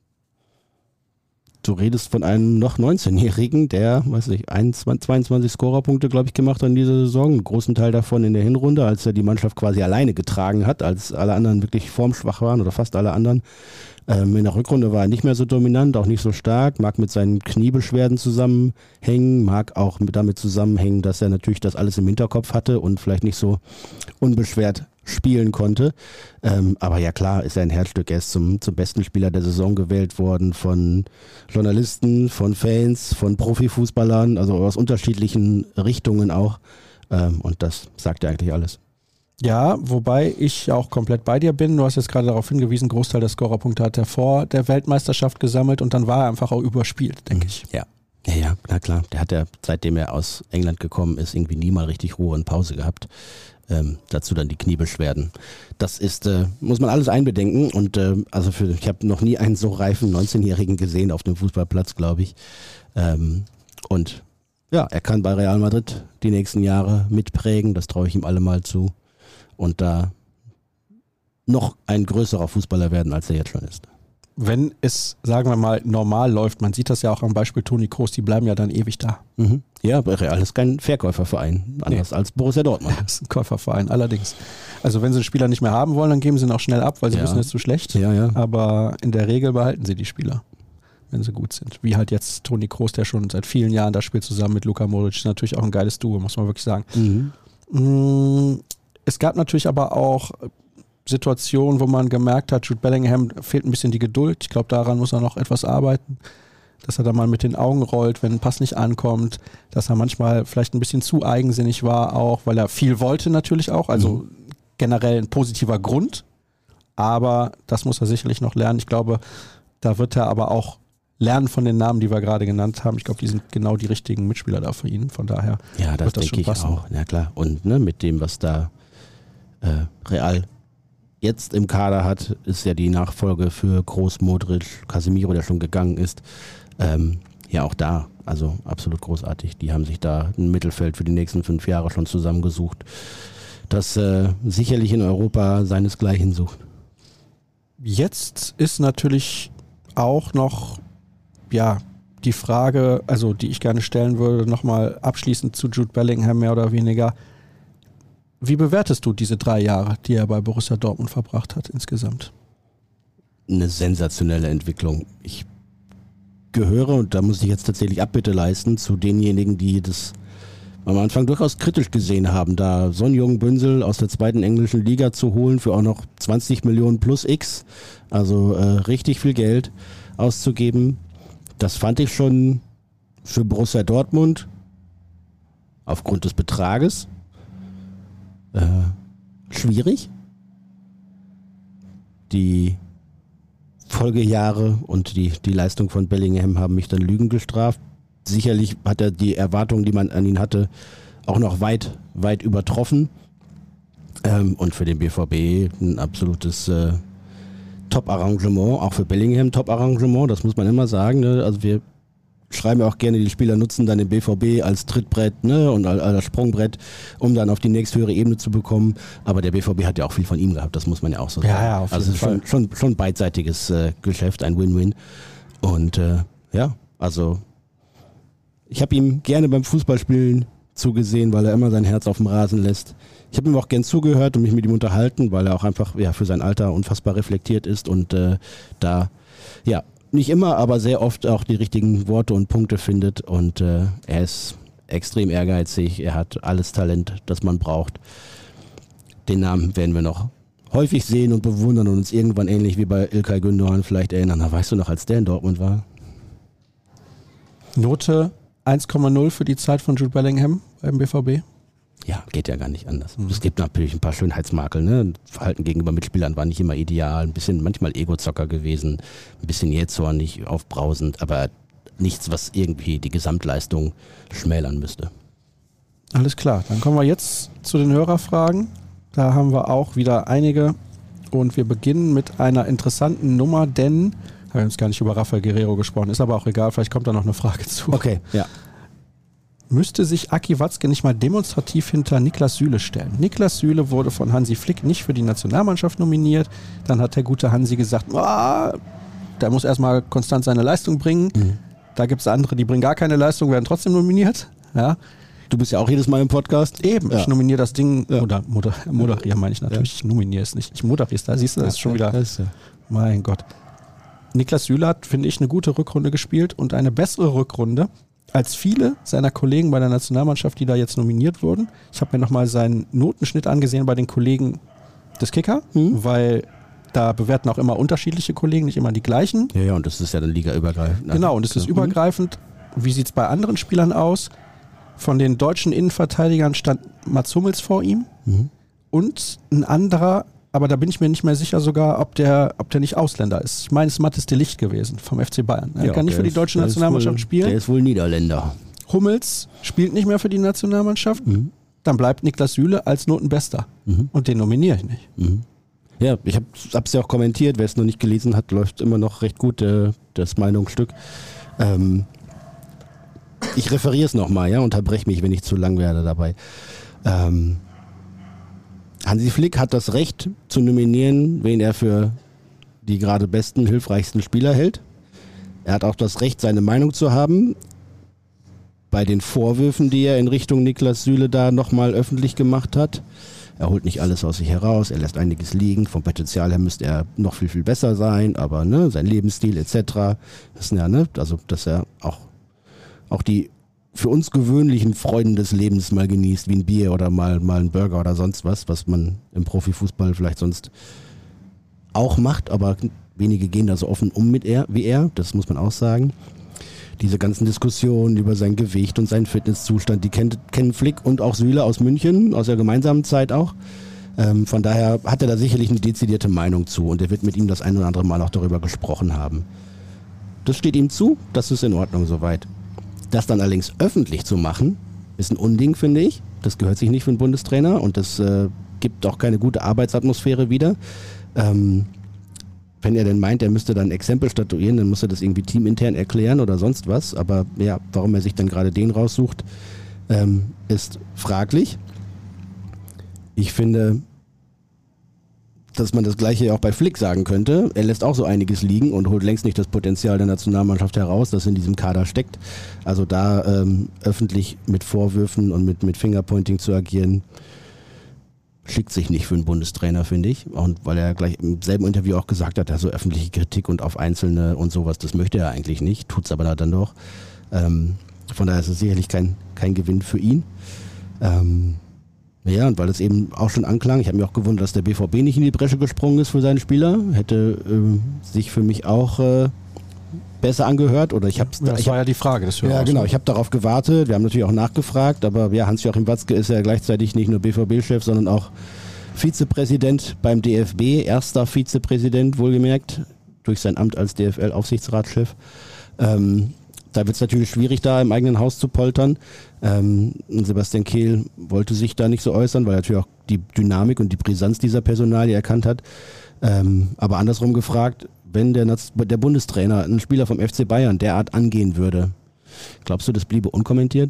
Du redest von einem noch neunzehnjährigen, der, weiß ich, einundzwanzig, zweiundzwanzig Scorerpunkte, glaube ich, gemacht hat in dieser Saison. Einen großen Teil davon in der Hinrunde, als er die Mannschaft quasi alleine getragen hat, als alle anderen wirklich formschwach waren oder fast alle anderen. Ähm, in der Rückrunde war er nicht mehr so dominant, auch nicht so stark, mag mit seinen Kniebeschwerden zusammenhängen, mag auch mit damit zusammenhängen, dass er natürlich das alles im Hinterkopf hatte und vielleicht nicht so unbeschwert spielen konnte. Ähm, aber ja klar, ist er ein Herzstück. Er ist zum, zum besten Spieler der Saison gewählt worden von Journalisten, von Fans, von Profifußballern, also aus unterschiedlichen Richtungen auch. Ähm, und das sagt ja eigentlich alles. Ja, wobei ich auch komplett bei dir bin. Du hast jetzt gerade darauf hingewiesen, Großteil der Scorerpunkte hat er vor der Weltmeisterschaft gesammelt und dann war er einfach auch überspielt, denke ich. Ja. Ja, ja, na klar. Der hat ja, seitdem er aus England gekommen ist, irgendwie nie mal richtig Ruhe und Pause gehabt. Ähm, dazu dann die Kniebeschwerden. Das ist, äh, muss man alles einbedenken und äh, also für, ich habe noch nie einen so reifen neunzehnjährigen gesehen auf dem Fußballplatz, glaube ich. Ähm, und ja, er kann bei Real Madrid die nächsten Jahre mitprägen, das traue ich ihm allemal zu und da noch ein größerer Fußballer werden, als er jetzt schon ist. Wenn es, sagen wir mal, normal läuft, man sieht das ja auch am Beispiel Toni Kroos, die bleiben ja dann ewig da. Mhm. Ja, aber Real ist kein Verkäuferverein, anders nee. als Borussia Dortmund. Das ist ein Käuferverein, allerdings. Also wenn sie einen Spieler nicht mehr haben wollen, dann geben sie ihn auch schnell ab, weil sie ja. wissen, es ist zu schlecht. Ja, ja. Aber in der Regel behalten sie die Spieler, wenn sie gut sind. Wie halt jetzt Toni Kroos, der schon seit vielen Jahren da spielt, zusammen mit Luka Modric. Ist natürlich auch ein geiles Duo, muss man wirklich sagen. Mhm. Es gab natürlich aber auch Situationen, wo man gemerkt hat, Jude Bellingham fehlt ein bisschen die Geduld. Ich glaube, daran muss er noch etwas arbeiten. Dass er da mal mit den Augen rollt, wenn ein Pass nicht ankommt. Dass er manchmal vielleicht ein bisschen zu eigensinnig war auch, weil er viel wollte natürlich auch. Also mhm. generell ein positiver Grund. Aber das muss er sicherlich noch lernen. Ich glaube, da wird er aber auch lernen von den Namen, die wir gerade genannt haben. Ich glaube, die sind genau die richtigen Mitspieler da für ihn. Von daher ja, das wird das denke schon ich passen. auch. Ja klar. Und ne, mit dem, was da äh, Real jetzt im Kader hat, ist ja die Nachfolge für Kroos, Modric, Casemiro, der schon gegangen ist. Ähm, ja, auch da, also absolut großartig. Die haben sich da ein Mittelfeld für die nächsten fünf Jahre schon zusammengesucht, das äh, sicherlich in Europa seinesgleichen sucht. Jetzt ist natürlich auch noch, ja, die Frage, also die ich gerne stellen würde, nochmal abschließend zu Jude Bellingham mehr oder weniger. Wie bewertest du diese drei Jahre, die er bei Borussia Dortmund verbracht hat insgesamt? eine sensationelle Entwicklung. Ich gehöre, und da muss ich jetzt tatsächlich Abbitte leisten, zu denjenigen, die das am Anfang durchaus kritisch gesehen haben, da so einen jungen Bünsel aus der zweiten englischen Liga zu holen für auch noch zwanzig Millionen plus X, also äh, richtig viel Geld auszugeben. Das fand ich schon für Borussia Dortmund aufgrund des Betrages äh, schwierig. Die Folgejahre und die, die Leistung von Bellingham haben mich dann Lügen gestraft. Sicherlich hat er die Erwartungen, die man an ihn hatte, auch noch weit, weit übertroffen. Ähm, und für den B V B ein absolutes äh, Top-Arrangement, auch für Bellingham Top-Arrangement, das muss man immer sagen. Ne? Also wir schreiben ja auch gerne, die Spieler nutzen dann den B V B als Trittbrett, ne, und als Sprungbrett, um dann auf die nächsthöhere Ebene zu bekommen. Aber der B V B hat ja auch viel von ihm gehabt, das muss man ja auch so sagen. Ja, ja, auf also jeden Fall. Schon, schon, schon beidseitiges äh, Geschäft, ein Win-Win. Und äh, ja, also ich habe ihm gerne beim Fußballspielen zugesehen, weil er immer sein Herz auf dem Rasen lässt. Ich habe ihm auch gern zugehört und mich mit ihm unterhalten, weil er auch einfach ja für sein Alter unfassbar reflektiert ist und äh, da ja nicht immer, aber sehr oft auch die richtigen Worte und Punkte findet und äh, er ist extrem ehrgeizig, er hat alles Talent, das man braucht. Den Namen werden wir noch häufig sehen und bewundern und uns irgendwann ähnlich wie bei İlkay Gündoğan vielleicht erinnern. Na, weißt du noch, als der in Dortmund war? Note eins Komma null für die Zeit von Jude Bellingham beim B V B. Ja, geht ja gar nicht anders. Mhm. Es gibt natürlich ein paar Schönheitsmakel, ne? Verhalten gegenüber Mitspielern war nicht immer ideal, ein bisschen manchmal Egozocker gewesen, ein bisschen jähzornig, aufbrausend, aber nichts, was irgendwie die Gesamtleistung schmälern müsste. Alles klar, dann kommen wir jetzt zu den Hörerfragen. Da haben wir auch wieder einige und wir beginnen mit einer interessanten Nummer, denn wir haben jetzt gar nicht über Rafael Guerreiro gesprochen, ist aber auch egal, vielleicht kommt da noch eine Frage zu. Okay, ja. Müsste sich Aki Watzke nicht mal demonstrativ hinter Niklas Süle stellen? Niklas Süle wurde von Hansi Flick nicht für die Nationalmannschaft nominiert. Dann hat der gute Hansi gesagt, oh, der muss erstmal konstant seine Leistung bringen. Mhm. Da gibt es andere, die bringen gar keine Leistung, werden trotzdem nominiert. Ja. Du bist ja auch jedes Mal im Podcast. Eben, ja. Ich nominiere das Ding, ja. oder moder, moderiere meine ich natürlich, ja. Ich nominiere es nicht. Ich moderiere es, da siehst du, das ja, ist schon wieder, ist ja. Mein Gott. Niklas Süle hat, finde ich, eine gute Rückrunde gespielt und eine bessere Rückrunde als viele seiner Kollegen bei der Nationalmannschaft, die da jetzt nominiert wurden. Ich habe mir nochmal seinen Notenschnitt angesehen bei den Kollegen des Kicker, mhm. weil da bewerten auch immer unterschiedliche Kollegen, nicht immer die gleichen. Ja, ja, und das ist ja dann ligaübergreifend. Genau, und es ist übergreifend. Wie sieht es bei anderen Spielern aus? Von den deutschen Innenverteidigern stand Mats Hummels vor ihm mhm. und ein anderer, aber da bin ich mir nicht mehr sicher sogar, ob der, ob der nicht Ausländer ist. Ich meine, es ist Mathis de Ligt gewesen vom F C Bayern. Er ja, kann nicht für die deutsche ist, Nationalmannschaft wohl, spielen. Der ist wohl Niederländer. Hummels spielt nicht mehr für die Nationalmannschaft. Mhm. Dann bleibt Niklas Süle als Notenbester. Mhm. Und den nominiere ich nicht. Mhm. Ja, ich habe es ja auch kommentiert. Wer es noch nicht gelesen hat, läuft immer noch recht gut, äh, das Meinungsstück. Ähm, ich referiere es nochmal, ja, unterbreche mich, wenn ich zu lang werde dabei. Ähm, Hansi Flick hat das Recht zu nominieren, wen er für die gerade besten, hilfreichsten Spieler hält. Er hat auch das Recht, seine Meinung zu haben. Bei den Vorwürfen, die er in Richtung Niklas Süle da nochmal öffentlich gemacht hat. Er holt nicht alles aus sich heraus, er lässt einiges liegen. Vom Potenzial her müsste er noch viel, viel besser sein, aber ne, sein Lebensstil et cetera. Das ist ja, ne, also dass er auch, auch die für uns gewöhnlichen Freuden des Lebens mal genießt, wie ein Bier oder mal, mal ein Burger oder sonst was, was man im Profifußball vielleicht sonst auch macht, aber wenige gehen da so offen um mit er, wie er, das muss man auch sagen. Diese ganzen Diskussionen über sein Gewicht und seinen Fitnesszustand, die kennt, kennen Flick und auch Süle aus München, aus der gemeinsamen Zeit auch. Ähm, von daher hat er da sicherlich eine dezidierte Meinung zu und er wird mit ihm das ein oder andere Mal auch darüber gesprochen haben. Das steht ihm zu, das ist in Ordnung soweit. Das dann allerdings öffentlich zu machen, ist ein Unding, finde ich. Das gehört sich nicht für einen Bundestrainer und das äh, gibt auch keine gute Arbeitsatmosphäre wieder. Ähm, wenn er denn meint, er müsste dann ein Exempel statuieren, dann muss er das irgendwie teamintern erklären oder sonst was. Aber ja, warum er sich dann gerade den raussucht, ähm, ist fraglich. Ich finde, dass man das Gleiche auch bei Flick sagen könnte. Er lässt auch so einiges liegen und holt längst nicht das Potenzial der Nationalmannschaft heraus, das in diesem Kader steckt. Also da ähm, öffentlich mit Vorwürfen und mit, mit Fingerpointing zu agieren, schickt sich nicht für einen Bundestrainer, finde ich. Und weil er gleich im selben Interview auch gesagt hat, also öffentliche Kritik und auf Einzelne und sowas, das möchte er eigentlich nicht, tut's aber dann doch. Ähm, von daher ist es sicherlich kein, kein Gewinn für ihn. Ähm, ja, und weil es eben auch schon anklang, ich habe mir auch gewundert, dass der B V B nicht in die Bresche gesprungen ist für seinen Spieler, hätte äh, sich für mich auch äh, besser angehört. Oder ich hab's, ja, das ich war hab, ja die Frage des Ja, Hörers. genau, ich habe darauf gewartet, wir haben natürlich auch nachgefragt, aber ja, Hans-Joachim Watzke ist ja gleichzeitig nicht nur B V B-Chef, sondern auch Vizepräsident beim D F B, erster Vizepräsident wohlgemerkt, durch sein Amt als D F L-Aufsichtsratschef. Ähm, Da wird es natürlich schwierig, da im eigenen Haus zu poltern. Ähm, Sebastian Kehl wollte sich da nicht so äußern, weil er natürlich auch die Dynamik und die Brisanz dieser Personalie erkannt hat. Ähm, aber andersrum gefragt, wenn der, der Bundestrainer einen Spieler vom F C Bayern derart angehen würde, glaubst du, das bliebe unkommentiert?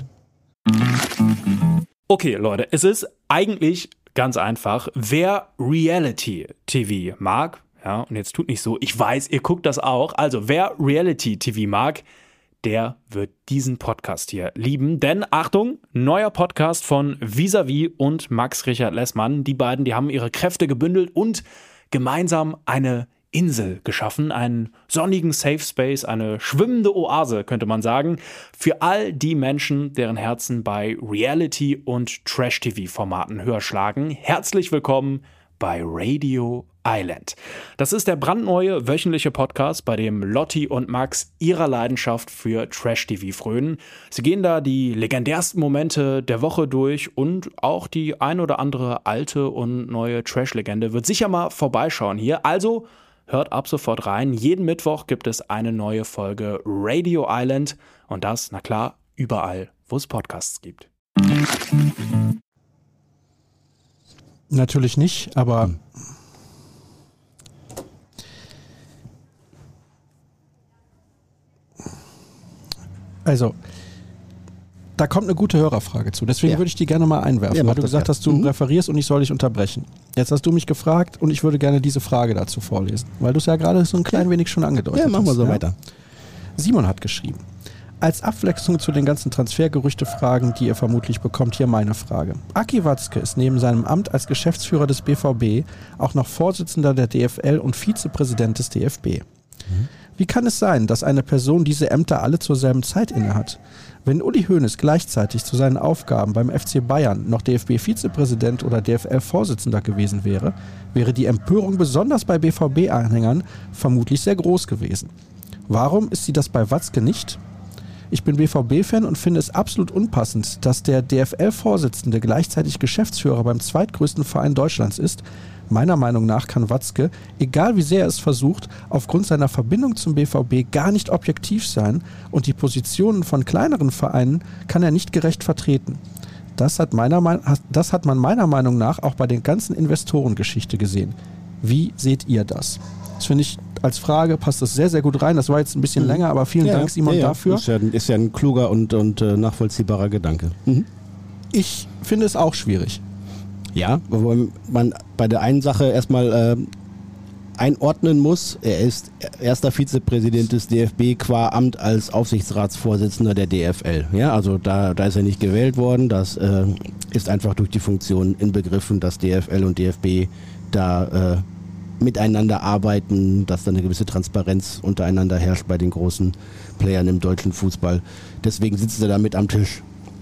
Okay, Leute, es ist eigentlich ganz einfach. Wer Reality-T V mag, ja, und jetzt tut nicht so, ich weiß, ihr guckt das auch, also wer Reality-T V mag, der wird diesen Podcast hier lieben. Denn, Achtung, neuer Podcast von Vis-a-vis und Max Richard Lessmann. Die beiden, die haben ihre Kräfte gebündelt und gemeinsam eine Insel geschaffen. Einen sonnigen Safe Space, eine schwimmende Oase, könnte man sagen, für all die Menschen, deren Herzen bei Reality- und Trash-T V-Formaten höher schlagen. Herzlich willkommen bei Radio Island. Das ist der brandneue wöchentliche Podcast, bei dem Lotti und Max ihrer Leidenschaft für Trash-T V frönen. Sie gehen da die legendärsten Momente der Woche durch und auch die ein oder andere alte und neue Trash-Legende wird sicher mal vorbeischauen hier. Also hört ab sofort rein. Jeden Mittwoch gibt es eine neue Folge Radio Island und das, na klar, überall, wo es Podcasts gibt. Natürlich nicht, aber hm. also da kommt eine gute Hörerfrage zu. Deswegen ja. würde ich die gerne mal einwerfen, ja, weil du gesagt ja. hast, du mhm. referierst und ich soll dich unterbrechen. Jetzt hast du mich gefragt und ich würde gerne diese Frage dazu vorlesen, weil du es ja gerade so ein klein wenig schon angedeutet hast. Ja, machen wir so ja? weiter. Simon hat geschrieben: Als Abwechslung zu den ganzen Transfergerüchte-Fragen, die ihr vermutlich bekommt, hier meine Frage. Aki Watzke ist neben seinem Amt als Geschäftsführer des B V B auch noch Vorsitzender der D F L und Vizepräsident des D F B. Mhm. Wie kann es sein, dass eine Person diese Ämter alle zur selben Zeit innehat? Wenn Uli Hoeneß gleichzeitig zu seinen Aufgaben beim F C Bayern noch D F B-Vizepräsident oder D F L-Vorsitzender gewesen wäre, wäre die Empörung besonders bei B V B-Anhängern vermutlich sehr groß gewesen. Warum ist sie das bei Watzke nicht? Ich bin B V B-Fan und finde es absolut unpassend, dass der D F L-Vorsitzende gleichzeitig Geschäftsführer beim zweitgrößten Verein Deutschlands ist. Meiner Meinung nach kann Watzke, egal wie sehr er es versucht, aufgrund seiner Verbindung zum B V B gar nicht objektiv sein und die Positionen von kleineren Vereinen kann er nicht gerecht vertreten. Das hat, meiner, das hat man meiner Meinung nach auch bei den ganzen Investorengeschichte gesehen. Wie seht ihr das? Das finde ich als Frage, passt das sehr, sehr gut rein. Das war jetzt ein bisschen mhm. länger, aber vielen ja, Dank, Simon, ja, ja. dafür. Ist ja, ist ja ein kluger und, und äh, nachvollziehbarer Gedanke. Mhm. Ich finde es auch schwierig. Ja, wobei man bei der einen Sache erstmal äh, einordnen muss. Er ist erster Vizepräsident des D F B qua Amt als Aufsichtsratsvorsitzender der D F L. Ja, also da, da ist er nicht gewählt worden. Das äh, ist einfach durch die Funktion inbegriffen, dass D F L und D F B da äh, miteinander arbeiten, dass da eine gewisse Transparenz untereinander herrscht bei den großen Playern im deutschen Fußball. Deswegen sitzt er da mit am Tisch.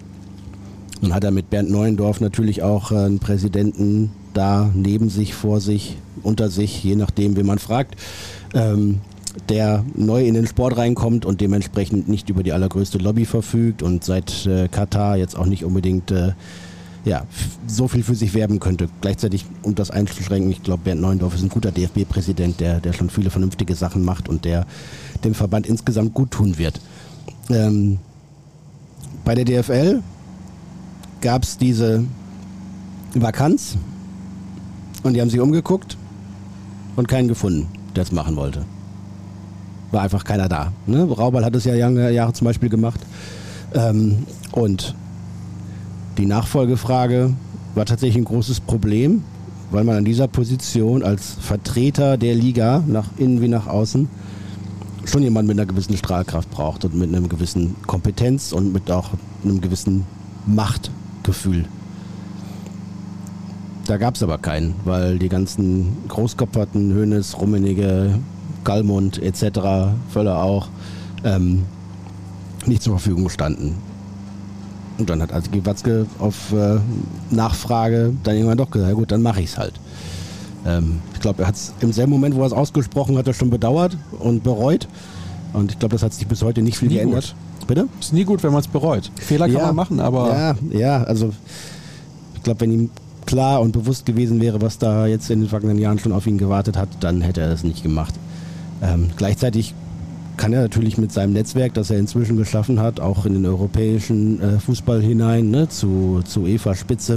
Nun hat er mit Bernd Neuendorf natürlich auch äh, einen Präsidenten da neben sich, vor sich, unter sich, je nachdem, wen man fragt, ähm, der neu in den Sport reinkommt und dementsprechend nicht über die allergrößte Lobby verfügt und seit äh, Katar jetzt auch nicht unbedingt äh, ja, so viel für sich werben könnte. Gleichzeitig, um das einzuschränken, ich glaube, Bernd Neuendorf ist ein guter D F B-Präsident, der, der schon viele vernünftige Sachen macht und der dem Verband insgesamt gut tun wird. Ähm, bei der D F L gab es diese Vakanz und die haben sich umgeguckt und keinen gefunden, der es machen wollte. War einfach keiner da. Ne? Raubal hat es ja lange Jahre zum Beispiel gemacht. Ähm, und die Nachfolgefrage war tatsächlich ein großes Problem, weil man an dieser Position als Vertreter der Liga nach innen wie nach außen schon jemanden mit einer gewissen Strahlkraft braucht und mit einer gewissen Kompetenz und mit auch einem gewissen Machtgefühl. Da gab es aber keinen, weil die ganzen Großkopferten, Hoeneß, Rummenigge, Gallmund et cetera, Völler auch, ähm, nicht zur Verfügung standen. Und dann hat Aki Watzke auf äh, Nachfrage dann irgendwann doch gesagt, ja gut, dann mache ich es halt. Ähm, ich glaube, er hat es im selben Moment, wo er es ausgesprochen hat, er schon bedauert und bereut. Und ich glaube, das hat sich bis heute nicht viel Nie geändert. Bitte? Ist nie gut, wenn man es bereut. Fehler kann Ja, man machen, aber Ja, ja, also ich glaube, wenn ihm klar und bewusst gewesen wäre, was da jetzt in den vergangenen Jahren schon auf ihn gewartet hat, dann hätte er das nicht gemacht. Ähm, gleichzeitig kann er natürlich mit seinem Netzwerk, das er inzwischen geschaffen hat, auch in den europäischen äh, Fußball hinein, ne, zu, zu UEFA-Spitze.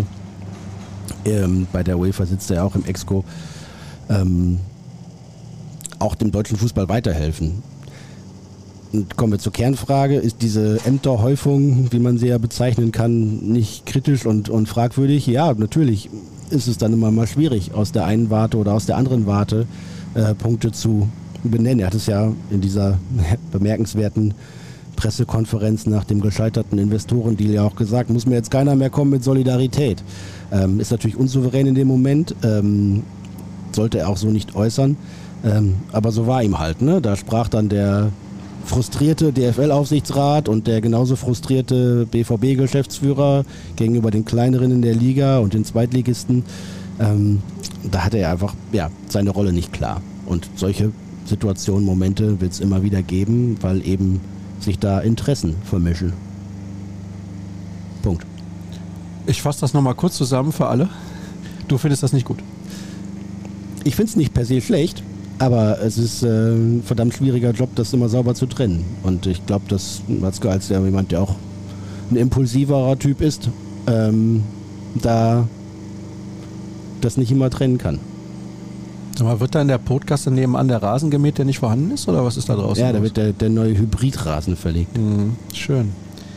Ähm, bei der UEFA sitzt er auch im Exco. Ähm, auch dem deutschen Fußball weiterhelfen. Und kommen wir zur Kernfrage. Ist diese Ämterhäufung, wie man sie ja bezeichnen kann, nicht kritisch und, und fragwürdig? Ja, natürlich ist es dann immer mal schwierig, aus der einen Warte oder aus der anderen Warte äh, Punkte zu benennen. Er hat es ja in dieser bemerkenswerten Pressekonferenz nach dem gescheiterten Investorendeal ja auch gesagt, muss mir jetzt keiner mehr kommen mit Solidarität. Ähm, ist natürlich unsouverän in dem Moment, ähm, sollte er auch so nicht äußern, ähm, aber so war ihm halt. Ne? Da sprach dann der frustrierte D F L-Aufsichtsrat und der genauso frustrierte B V B-Geschäftsführer gegenüber den kleineren in der Liga und den Zweitligisten. Ähm, da hatte er einfach ja, seine Rolle nicht klar. Und solche Situationen, Momente wird es immer wieder geben, weil eben sich da Interessen vermischen. Punkt. ich fasse das nochmal kurz zusammen für alle. Du findest das nicht gut? Ich finde es nicht per se schlecht, aber es ist äh, ein verdammt schwieriger Job, das immer sauber zu trennen. Und ich glaube, dass Watzke als der, jemand, der auch ein impulsiverer Typ ist, ähm, da das nicht immer trennen kann. Sag mal, wird da in der Podcast nebenan der Rasen gemäht, der nicht vorhanden ist, oder was ist da draußen? Ja, da los? wird der, der neue Hybridrasen verlegt. Mhm, schön.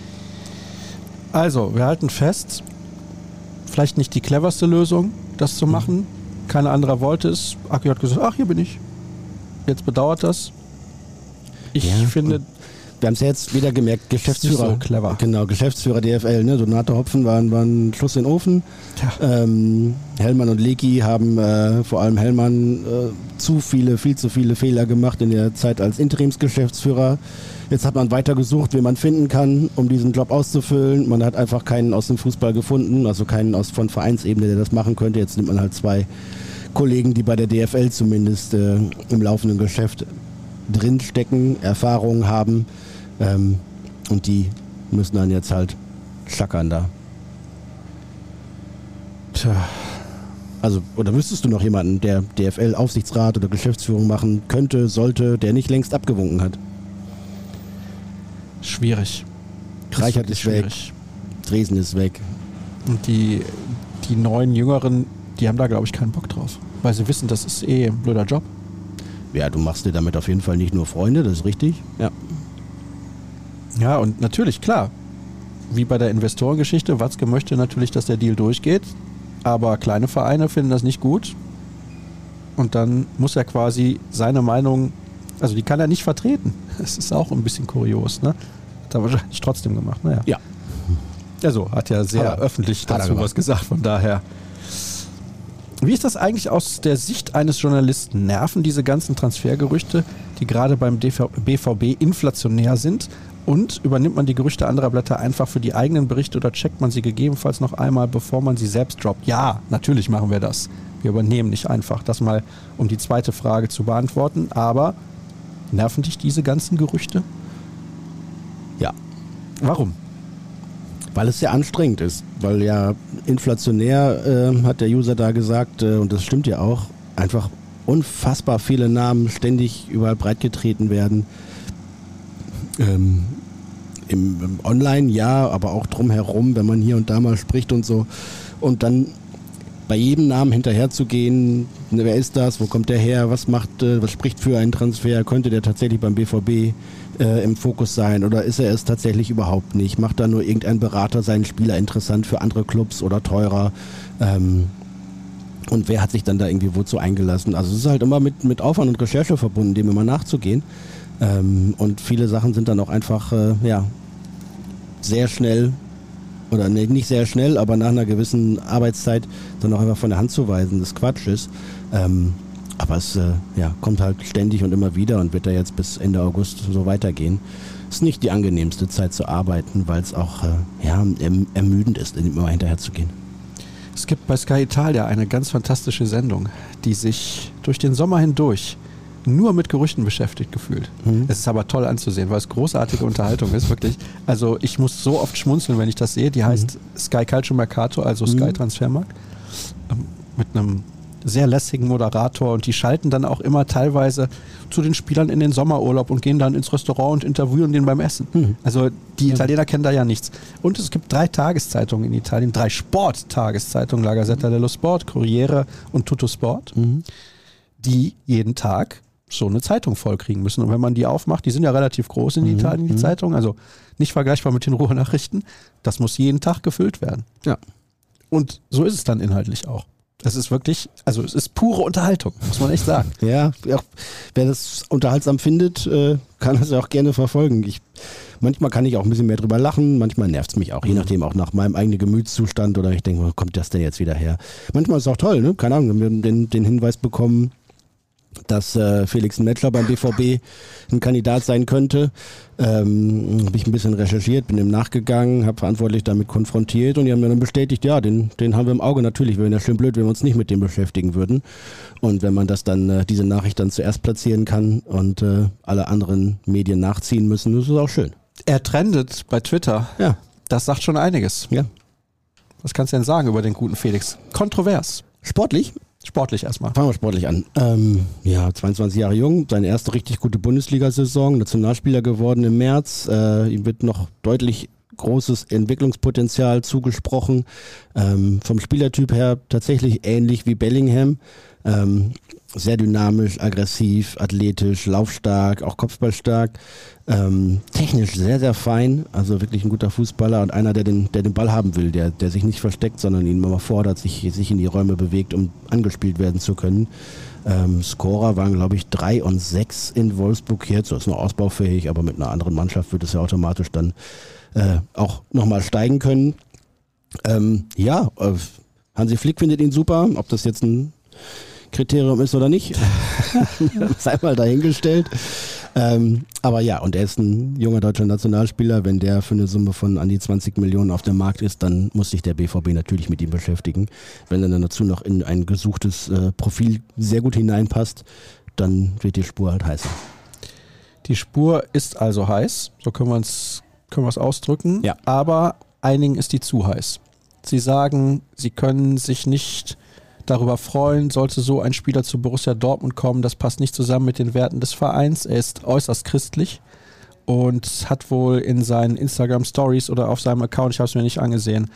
Also, wir halten fest, vielleicht nicht die cleverste Lösung, das zu machen. Keiner anderer wollte es. Aki hat gesagt, ach, hier bin ich. Jetzt bedauert das. Ich Ja, finde, Wir haben es ja jetzt wieder gemerkt, Geschäftsführer. Ist nicht so clever. Genau, Geschäftsführer D F L, ne? Donato Hopfen waren, waren ein Schuss in den Ofen. Ja. Ähm, Hellmann und Leki haben, äh, vor allem Hellmann, äh, zu viele, viel zu viele Fehler gemacht in der Zeit als Interimsgeschäftsführer. Jetzt hat man weiter gesucht, wen man finden kann, um diesen Job auszufüllen. Man hat einfach keinen aus dem Fußball gefunden, also keinen aus von Vereinsebene, der das machen könnte. Jetzt nimmt man halt zwei Kollegen, die bei der D F L zumindest äh, im laufenden Geschäft drinstecken, Erfahrungen haben. Ähm, und die müssen dann jetzt halt schackern da. tja, Also, oder wüsstest du noch jemanden, der D F L-Aufsichtsrat oder Geschäftsführung machen könnte, sollte, der nicht längst abgewunken hat? schwierig. Reichert ist weg, schwierig. Dresden ist weg. Und die, die neuen Jüngeren, die haben da, glaube ich, keinen Bock drauf. Weil sie wissen, das ist eh ein blöder Job. Ja, du machst dir damit auf jeden Fall nicht nur Freunde, das ist richtig. Ja. Ja, und natürlich, klar, wie bei der Investorengeschichte, Watzke möchte natürlich, dass der Deal durchgeht, aber kleine Vereine finden das nicht gut. Und dann muss er quasi seine Meinung, also die kann er nicht vertreten. Das ist auch ein bisschen kurios, ne? Hat er wahrscheinlich trotzdem gemacht, naja. Ja. Also, hat ja sehr Hat er. öffentlich Hat er dazu gemacht. was gesagt, von daher. Wie ist das eigentlich aus der Sicht eines Journalisten? Nerven diese ganzen Transfergerüchte, die gerade beim B V B inflationär sind? Und übernimmt man die Gerüchte anderer Blätter einfach für die eigenen Berichte oder checkt man sie gegebenenfalls noch einmal, bevor man sie selbst droppt? Ja, natürlich machen wir das. Wir übernehmen nicht einfach. Das mal, um die zweite Frage zu beantworten. Aber nerven dich diese ganzen Gerüchte? Ja. Warum? Weil es sehr anstrengend ist. Weil ja inflationär, äh, hat der User da gesagt, äh, und das stimmt ja auch, einfach unfassbar viele Namen ständig überall breitgetreten werden. Ähm, im, im Online ja, aber auch drumherum, wenn man hier und da mal spricht und so. Und dann bei jedem Namen hinterher zu gehen, ne, wer ist das, wo kommt der her, was macht, äh, was spricht für einen Transfer, könnte der tatsächlich beim B V B äh, im Fokus sein oder ist er es tatsächlich überhaupt nicht? Macht da nur irgendein Berater seinen Spieler interessant für andere Clubs oder teurer? Ähm, und wer hat sich dann da irgendwie wozu eingelassen? Also es ist halt immer mit, mit Aufwand und Recherche verbunden, dem immer nachzugehen. Ähm, und viele Sachen sind dann auch einfach äh, ja, sehr schnell oder nee, nicht sehr schnell, aber nach einer gewissen Arbeitszeit dann auch einfach von der Hand zu weisen, das Quatsch ist. Ähm, aber es äh, ja, kommt halt ständig und immer wieder und wird da jetzt bis Ende August so weitergehen. Ist nicht die angenehmste Zeit zu arbeiten, weil es auch äh, ja, erm- ermüdend ist, immer hinterher zu gehen. Es gibt bei Sky Italia eine ganz fantastische Sendung, die sich durch den Sommer hindurch nur mit Gerüchten beschäftigt gefühlt. Mhm. Es ist aber toll anzusehen, weil es großartige Unterhaltung ist, wirklich. Also ich muss so oft schmunzeln, wenn ich das sehe. Die heißt mhm. Sky Calcio Mercato, also Sky mhm. Transfermarkt, ähm, mit einem sehr lässigen Moderator und die schalten dann auch immer teilweise zu den Spielern in den Sommerurlaub und gehen dann ins Restaurant und interviewen den beim Essen. Mhm. Also die ja. Italiener kennen da ja nichts. Und es gibt drei Tageszeitungen in Italien, drei Sport-Tageszeitungen, La Gazzetta dello Sport, Corriere und Tutto Sport, mhm. die jeden Tag so eine Zeitung vollkriegen müssen. Und wenn man die aufmacht, die sind ja relativ groß in mhm. Italien, die mhm. Zeitungen, also nicht vergleichbar mit den Ruhrnachrichten, das muss jeden Tag gefüllt werden. Ja. Und so ist es dann inhaltlich auch. Das ist wirklich, also es ist pure Unterhaltung, muss man echt sagen. Ja, auch, wer das unterhaltsam findet, äh, kann das ja auch gerne verfolgen. Ich, manchmal kann ich auch ein bisschen mehr drüber lachen, manchmal nervt es mich auch, je nachdem auch nach meinem eigenen Gemütszustand oder ich denke, wo kommt das denn jetzt wieder her? Manchmal ist es auch toll, ne? Keine Ahnung, wenn wir den, den Hinweis bekommen, dass äh, Felix Metscher beim B V B ein Kandidat sein könnte. Ähm, habe ich ein bisschen recherchiert, bin dem nachgegangen, habe verantwortlich damit konfrontiert und die haben mir dann bestätigt, ja, den, den haben wir im Auge natürlich. Wir wären ja schön blöd, wenn wir uns nicht mit dem beschäftigen würden. Und wenn man das dann, äh, diese Nachricht dann zuerst platzieren kann und äh, alle anderen Medien nachziehen müssen, das ist auch schön. Er trendet bei Twitter. Ja. Das sagt schon einiges. Ja. Was kannst du denn sagen über den guten Felix? Kontrovers. Sportlich? Sportlich erstmal. Fangen wir sportlich an. Ähm, ja, zweiundzwanzig Jahre jung, seine erste richtig gute Bundesliga-Saison, Nationalspieler geworden im März. Äh, ihm wird noch deutlich großes Entwicklungspotenzial zugesprochen. Ähm, vom Spielertyp her tatsächlich ähnlich wie Bellingham. Ähm, sehr dynamisch, aggressiv, athletisch, laufstark, auch kopfballstark. Ähm, technisch sehr, sehr fein. Also wirklich ein guter Fußballer und einer, der den, der den Ball haben will, der, der sich nicht versteckt, sondern ihn mal fordert, sich, sich in die Räume bewegt, um angespielt werden zu können. Ähm, Scorer waren, glaube ich, drei und sechs in Wolfsburg jetzt. Das ist noch ausbaufähig, aber mit einer anderen Mannschaft wird es ja automatisch dann äh, auch nochmal steigen können. Ähm, ja, äh, Hansi Flick findet ihn super. Ob das jetzt ein Kriterium ist oder nicht, sei mal dahingestellt. Ähm, aber ja, und er ist ein junger deutscher Nationalspieler. Wenn der für eine Summe von an die zwanzig Millionen auf dem Markt ist, dann muss sich der B V B natürlich mit ihm beschäftigen. Wenn er dann dazu noch in ein gesuchtes äh, Profil sehr gut hineinpasst, dann wird die Spur halt heißer. Die Spur ist also heiß, so können wir es können wir es ausdrücken, ja. Aber einigen ist die zu heiß. Sie sagen, sie können sich nicht darüber freuen, sollte so ein Spieler zu Borussia Dortmund kommen. Das passt nicht zusammen mit den Werten des Vereins. Er ist äußerst christlich und hat wohl in seinen Instagram-Stories oder auf seinem Account, ich habe es mir nicht angesehen,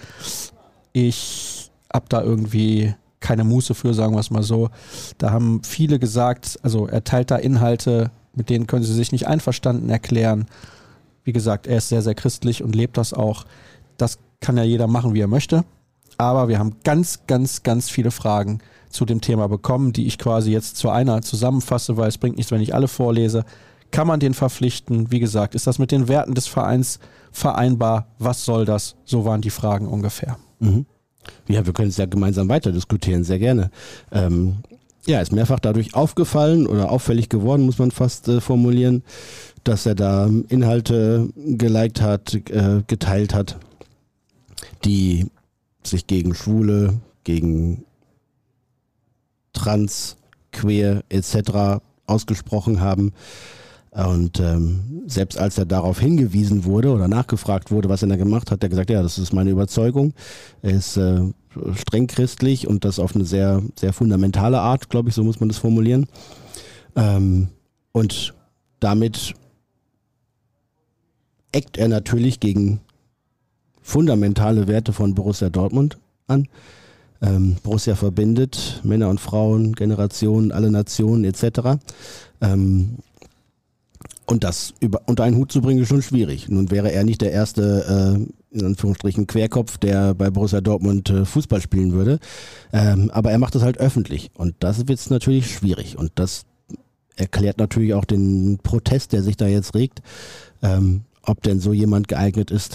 ich habe da irgendwie keine Muße für, sagen wir es mal so. Da haben viele gesagt, also er teilt da Inhalte, mit denen können sie sich nicht einverstanden erklären. Wie gesagt, er ist sehr, sehr christlich und lebt das auch. Das kann ja jeder machen, wie er möchte. Aber wir haben ganz, ganz, ganz viele Fragen zu dem Thema bekommen, die ich quasi jetzt zu einer zusammenfasse, weil es bringt nichts, wenn ich alle vorlese. Kann man den verpflichten? Wie gesagt, ist das mit den Werten des Vereins vereinbar? Was soll das? So waren die Fragen ungefähr. Mhm. Ja, wir können es ja gemeinsam weiter diskutieren, sehr gerne. Ähm, ja, ist mehrfach dadurch aufgefallen oder auffällig geworden, muss man fast äh, formulieren, dass er da Inhalte geliked hat, äh, geteilt hat, die sich gegen Schwule, gegen Trans, Queer et cetera ausgesprochen haben. Und ähm, selbst als er darauf hingewiesen wurde oder nachgefragt wurde, was er da gemacht hat, hat er gesagt, ja, das ist meine Überzeugung. Er ist äh, streng christlich und das auf eine sehr, sehr fundamentale Art, glaube ich, so muss man das formulieren. Ähm, und damit eckt er natürlich gegen fundamentale Werte von Borussia Dortmund an. Ähm, Borussia verbindet Männer und Frauen, Generationen, alle Nationen et cetera. Ähm, und das über, unter einen Hut zu bringen, ist schon schwierig. Nun wäre er nicht der erste, äh, in Anführungsstrichen, Querkopf, der bei Borussia Dortmund äh, Fußball spielen würde. Ähm, aber er macht das halt öffentlich. Und das wird natürlich schwierig. Und das erklärt natürlich auch den Protest, der sich da jetzt regt. Ähm, ob denn so jemand geeignet ist,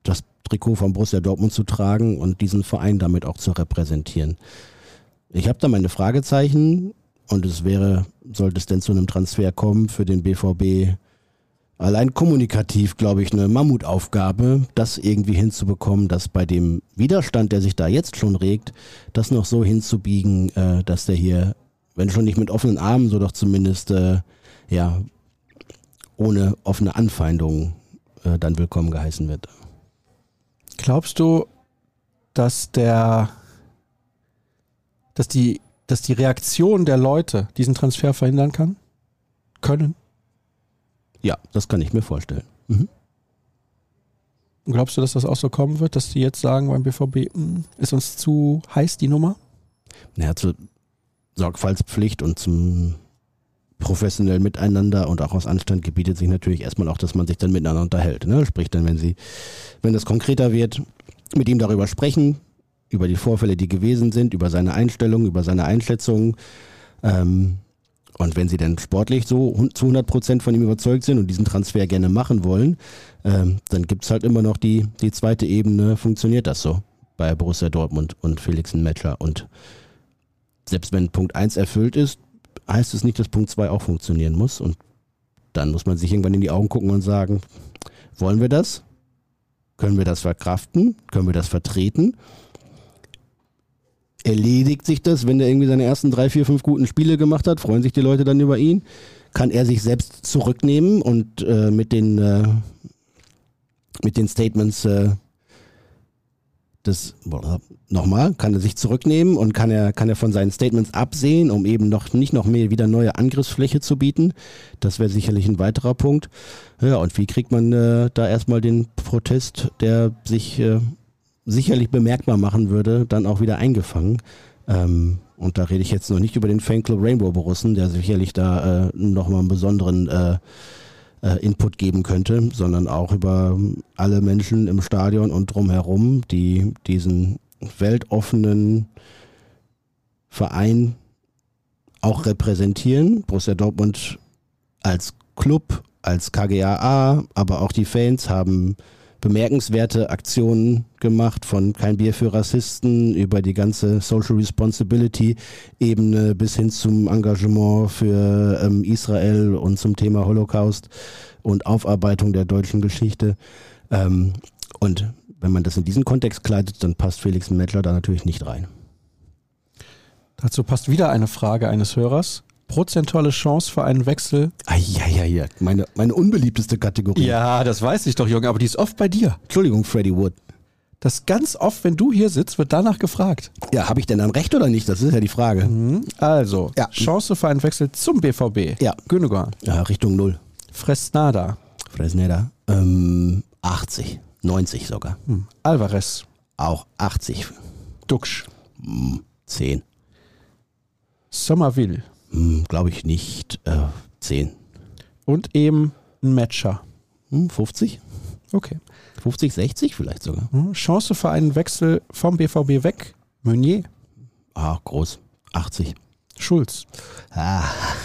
das Trikot von Borussia Dortmund zu tragen und diesen Verein damit auch zu repräsentieren. Ich habe da meine Fragezeichen und es wäre, sollte es denn zu einem Transfer kommen, für den B V B allein kommunikativ, glaube ich, eine Mammutaufgabe, das irgendwie hinzubekommen, dass bei dem Widerstand, der sich da jetzt schon regt, das noch so hinzubiegen, äh, dass der hier, wenn schon nicht mit offenen Armen, so doch zumindest äh, ja ohne offene Anfeindungen äh, dann willkommen geheißen wird. Glaubst du, dass der, dass die, dass die Reaktion der Leute diesen Transfer verhindern kann? Können? Ja, das kann ich mir vorstellen. Mhm. Und glaubst du, dass das auch so kommen wird, dass die jetzt sagen beim B V B, mh, ist uns zu heiß die Nummer? Ja, zur Sorgfaltspflicht und zum professionellen Miteinander und auch aus Anstand gebietet sich natürlich erstmal auch, dass man sich dann miteinander unterhält. Ne? Sprich dann, wenn sie, wenn das konkreter wird, mit ihm darüber sprechen, über die Vorfälle, die gewesen sind, über seine Einstellung, über seine Einschätzungen. Ähm, und wenn sie dann sportlich so zu hundert Prozent von ihm überzeugt sind und diesen Transfer gerne machen wollen, ähm, dann gibt es halt immer noch die, die zweite Ebene, funktioniert das so bei Borussia Dortmund und Felix Metscher. Und selbst wenn Punkt eins erfüllt ist, heißt es nicht, dass Punkt zwei auch funktionieren muss. Und dann muss man sich irgendwann in die Augen gucken und sagen, wollen wir das? Können wir das verkraften? Können wir das vertreten? Erledigt sich das, wenn er irgendwie seine ersten drei, vier, fünf guten Spiele gemacht hat? Freuen sich die Leute dann über ihn? Kann er sich selbst zurücknehmen und äh, mit den äh, mit den Statements äh, das nochmal, kann er sich zurücknehmen und kann er kann er von seinen Statements absehen, um eben noch nicht noch mehr wieder neue Angriffsfläche zu bieten? Das wäre sicherlich ein weiterer Punkt. Ja, und wie kriegt man äh, da erstmal den Protest, der sich äh, sicherlich bemerkbar machen würde, dann auch wieder eingefangen. Ähm, und da rede ich jetzt noch nicht über den Fanclub Rainbow Borussen, der sicherlich da äh, nochmal einen besonderen äh, äh, Input geben könnte, sondern auch über alle Menschen im Stadion und drumherum, die diesen weltoffenen Verein auch repräsentieren. Borussia Dortmund als Club, als K G A A, aber auch die Fans haben bemerkenswerte Aktionen gemacht, von Kein Bier für Rassisten über die ganze Social Responsibility Ebene bis hin zum Engagement für ähm, Israel und zum Thema Holocaust und Aufarbeitung der deutschen Geschichte. Ähm, und wenn man das in diesen Kontext kleidet, dann passt Felix Metscher da natürlich nicht rein. Dazu passt wieder eine Frage eines Hörers. Prozentuale Chance für einen Wechsel? Ah, ja, ja, ja. Meine, meine unbeliebteste Kategorie. Ja, das weiß ich doch, Junge, aber die ist oft bei dir. Entschuldigung, Freddy Wood. Das ganz oft, wenn du hier sitzt, wird danach gefragt. Ja, habe ich denn dann recht oder nicht? Das ist ja die Frage. Mhm. Also, ja. Chance für einen Wechsel zum B V B. Ja. Gündogan. Ja, Richtung Null. Fresnada. Fresneda. Ähm, achtzig. neunzig sogar. Hm. Alvarez. Auch achtzig. Duxch. Hm, zehn. Sommerville. Hm, glaube ich nicht. Äh, zehn. Und eben ein Matcher. Hm, fünfzig? Okay. fünfzig, sechzig vielleicht sogar. Hm. Chance für einen Wechsel vom B V B weg. Meunier. Ah, groß. achtzig. Schulz. Ah.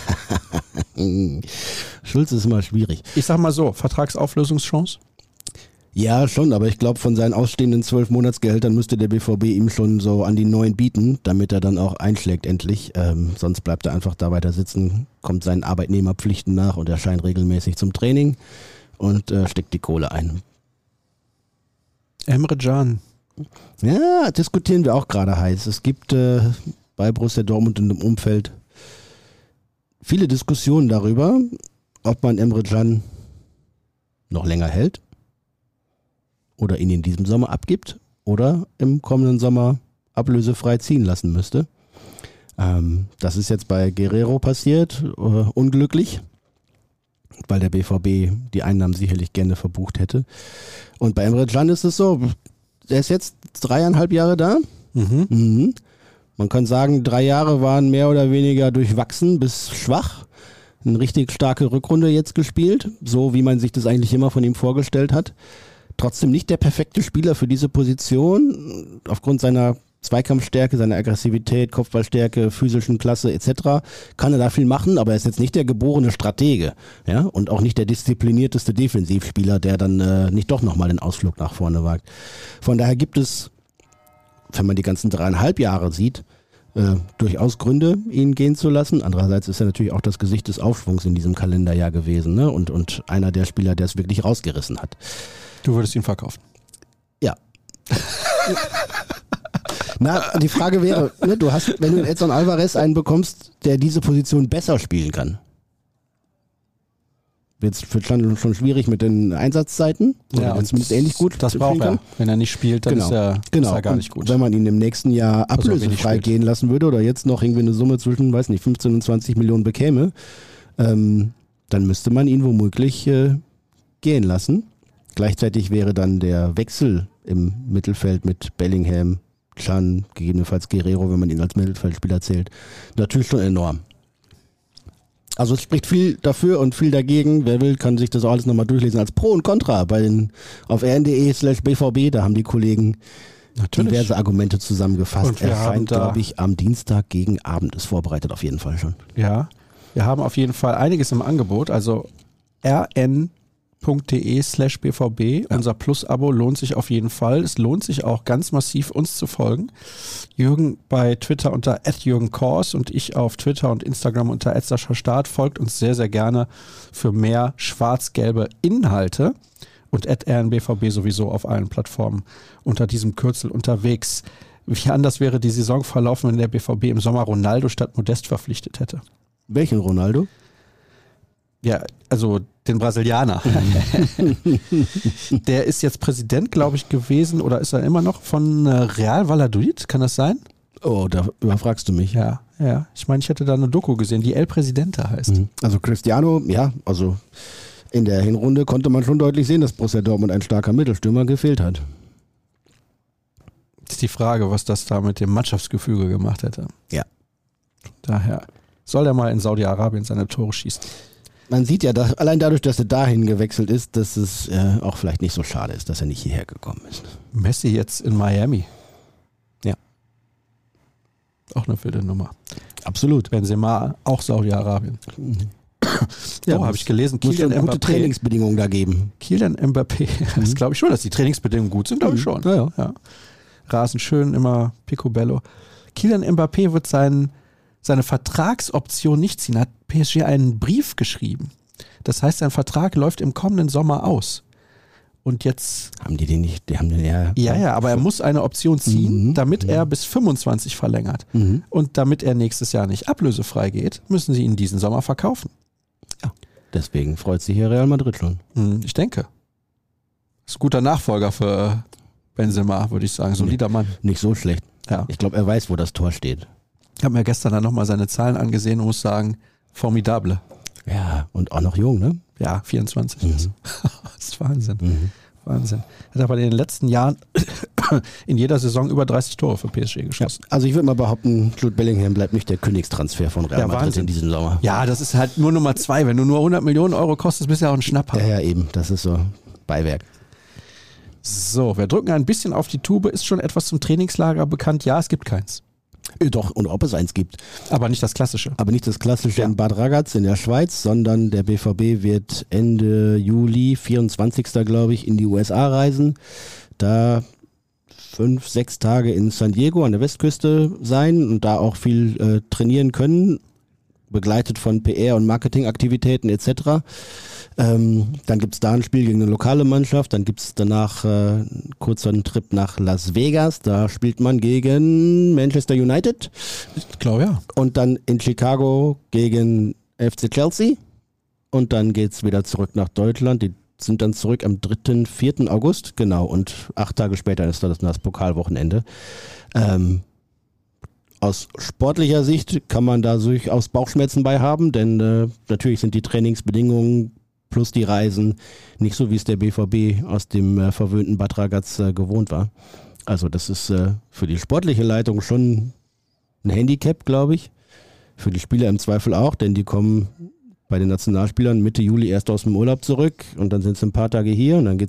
Schulz ist immer schwierig. Ich sag mal so, Vertragsauflösungschance? Ja, schon, aber ich glaube, von seinen ausstehenden zwölf Monatsgehältern müsste der B V B ihm schon so an die neun bieten, damit er dann auch einschlägt endlich. Ähm, sonst bleibt er einfach da weiter sitzen, kommt seinen Arbeitnehmerpflichten nach und erscheint regelmäßig zum Training und äh, steckt die Kohle ein. Emre Can. Ja, diskutieren wir auch gerade heiß. Es gibt äh, bei Borussia Dortmund und im Umfeld viele Diskussionen darüber, ob man Emre Can noch länger hält oder ihn in diesem Sommer abgibt oder im kommenden Sommer ablösefrei ziehen lassen müsste. Ähm, das ist jetzt bei Guerrero passiert, äh, unglücklich, weil der B V B die Einnahmen sicherlich gerne verbucht hätte. Und bei Emre Can ist es so, der ist jetzt dreieinhalb Jahre da. Mhm. Mhm. Man kann sagen, drei Jahre waren mehr oder weniger durchwachsen bis schwach. Eine richtig starke Rückrunde jetzt gespielt, so wie man sich das eigentlich immer von ihm vorgestellt hat. Trotzdem nicht der perfekte Spieler für diese Position, aufgrund seiner Zweikampfstärke, seine Aggressivität, Kopfballstärke, physischen Klasse et cetera kann er da viel machen, aber er ist jetzt nicht der geborene Stratege, ja, und auch nicht der disziplinierteste Defensivspieler, der dann äh, nicht doch nochmal den Ausflug nach vorne wagt. Von daher gibt es, wenn man die ganzen dreieinhalb Jahre sieht, äh, durchaus Gründe, ihn gehen zu lassen. Andererseits ist er natürlich auch das Gesicht des Aufschwungs in diesem Kalenderjahr gewesen, ne? und, und einer der Spieler, der es wirklich rausgerissen hat. Du würdest ihn verkaufen? Ja. Na, die Frage wäre, ne, du hast, wenn du in Edson Alvarez einen bekommst, der diese Position besser spielen kann, wird es schon, schon schwierig mit den Einsatzzeiten, Ja, wenn es zumindest ähnlich gut das braucht er. Wenn er nicht spielt, dann genau. ist, er, genau. ist er gar Und nicht gut. wenn man ihn im nächsten Jahr Also, wenn ablösefrei nicht gehen lassen würde oder jetzt noch irgendwie eine Summe zwischen, weiß nicht, fünfzehn und zwanzig Millionen bekäme, ähm, dann müsste man ihn womöglich äh, gehen lassen. Gleichzeitig wäre dann der Wechsel im Mittelfeld mit Bellingham, Can, gegebenenfalls Guerrero, wenn man ihn als Mittelfeldspieler zählt, natürlich schon enorm. Also es spricht viel dafür und viel dagegen. Wer will, kann sich das auch alles nochmal durchlesen als Pro und Contra bei den auf rn.de slash bvb. Da haben die Kollegen Natürlich. diverse Argumente zusammengefasst. Und wir Erscheint, haben da- glaube ich, am Dienstag gegen Abend. Ist vorbereitet auf jeden Fall schon. Ja, wir haben auf jeden Fall einiges im Angebot. Also rn.de slash bvb. Unser Plus-Abo lohnt sich auf jeden Fall. Es lohnt sich auch ganz massiv, uns zu folgen. Jürgen bei Twitter unter at jürgen kors und ich auf Twitter und Instagram unter at sascha start. Folgt uns sehr, sehr gerne für mehr schwarz-gelbe Inhalte und at rnbvb sowieso auf allen Plattformen unter diesem Kürzel unterwegs. Wie anders wäre die Saison verlaufen, wenn der B V B im Sommer Ronaldo statt Modest verpflichtet hätte? Welchen Ronaldo? Ja, also den Brasilianer. Der ist jetzt Präsident, glaube ich, gewesen oder ist er immer noch von äh, Real Valladolid? Kann das sein? Oh, da überfragst du mich. Ja, ja. Ich meine, ich hätte da eine Doku gesehen, die El Presidente heißt. Mhm. Also Cristiano, ja, also in der Hinrunde konnte man schon deutlich sehen, dass Borussia Dortmund ein starker Mittelstürmer gefehlt hat. Das ist die Frage, was das da mit dem Mannschaftsgefüge gemacht hätte. Ja. Daher soll er mal in Saudi-Arabien seine Tore schießen. Man sieht ja, dass, allein dadurch, dass er dahin gewechselt ist, dass es äh, auch vielleicht nicht so schade ist, dass er nicht hierher gekommen ist. Messi jetzt in Miami. Ja. Auch eine wilde Nummer. Absolut. Benzema, auch Saudi-Arabien. Ja, oh, habe ich gelesen. Muss schon Kylian gute Mbappé. Trainingsbedingungen da geben. Kylian Mbappé, das Mhm. glaube ich schon, dass die Trainingsbedingungen gut sind, glaube ich schon. Ja, ja. Ja. Rasen schön, immer picobello. Kylian Mbappé wird sein, seine Vertragsoption nicht ziehen, hat P S G einen Brief geschrieben. Das heißt, sein Vertrag läuft im kommenden Sommer aus. Und jetzt, Haben die den nicht, die haben den ja. ja, ja, aber er muss eine Option ziehen, Mhm. damit er bis fünfundzwanzig verlängert. Mhm. Und damit er nächstes Jahr nicht ablösefrei geht, müssen sie ihn diesen Sommer verkaufen. Deswegen freut sich hier Real Madrid schon. Hm, Ich denke. Ist ein guter Nachfolger für Benzema, würde ich sagen. Solider Mann. Nicht so schlecht. Ja. Ich glaube, er weiß, wo das Tor steht. Ich habe mir gestern dann nochmal seine Zahlen angesehen und muss sagen, formidable. Ja, und auch noch jung, ne? Ja, vierundzwanzig. Mhm. Das ist Wahnsinn. Mhm. Wahnsinn. Er hat aber in den letzten Jahren in jeder Saison über dreißig Tore für P S G geschossen. Also ich würde mal behaupten, Jude Bellingham bleibt nicht der Königstransfer von Real Ja, Madrid Wahnsinn. in diesem Sommer. Ja, das ist halt nur Nummer zwei. Wenn du nur hundert Millionen Euro kostest, bist du ja auch ein Schnapper. Ja, ja, eben. Das ist so Beiwerk. So, wir drücken ein bisschen auf die Tube. Ist schon etwas zum Trainingslager bekannt? Ja, es gibt keins. Äh, Doch, und ob es eins gibt. Aber nicht das Klassische. Aber nicht das klassische Ja. in Bad Ragaz in der Schweiz, sondern der B V B wird Ende Juli, vierundzwanzigsten glaube ich, in die U S A reisen. Da fünf, sechs Tage in San Diego an der Westküste sein und da auch viel äh, trainieren können, begleitet von P R- und Marketingaktivitäten et cetera. Ähm, dann gibt es da ein Spiel gegen eine lokale Mannschaft, dann gibt es danach äh, kurz einen Trip nach Las Vegas, da spielt man gegen Manchester United. Ich glaube ja. Und dann in Chicago gegen F C Chelsea. Und dann geht's wieder zurück nach Deutschland. Die sind dann zurück am dritten, vierten August. Genau. Und acht Tage später ist das, das Pokalwochenende. Ähm, aus sportlicher Sicht kann man da durchaus Bauchschmerzen bei haben, denn äh, natürlich sind die Trainingsbedingungen plus die Reisen nicht so, wie es der B V B aus dem äh, verwöhnten Bad Ragaz äh, gewohnt war. Also das ist äh, für die sportliche Leitung schon ein Handicap, glaube ich. Für die Spieler im Zweifel auch, denn die kommen bei den Nationalspielern Mitte Juli erst aus dem Urlaub zurück und dann sind sie ein paar Tage hier und dann geht es ein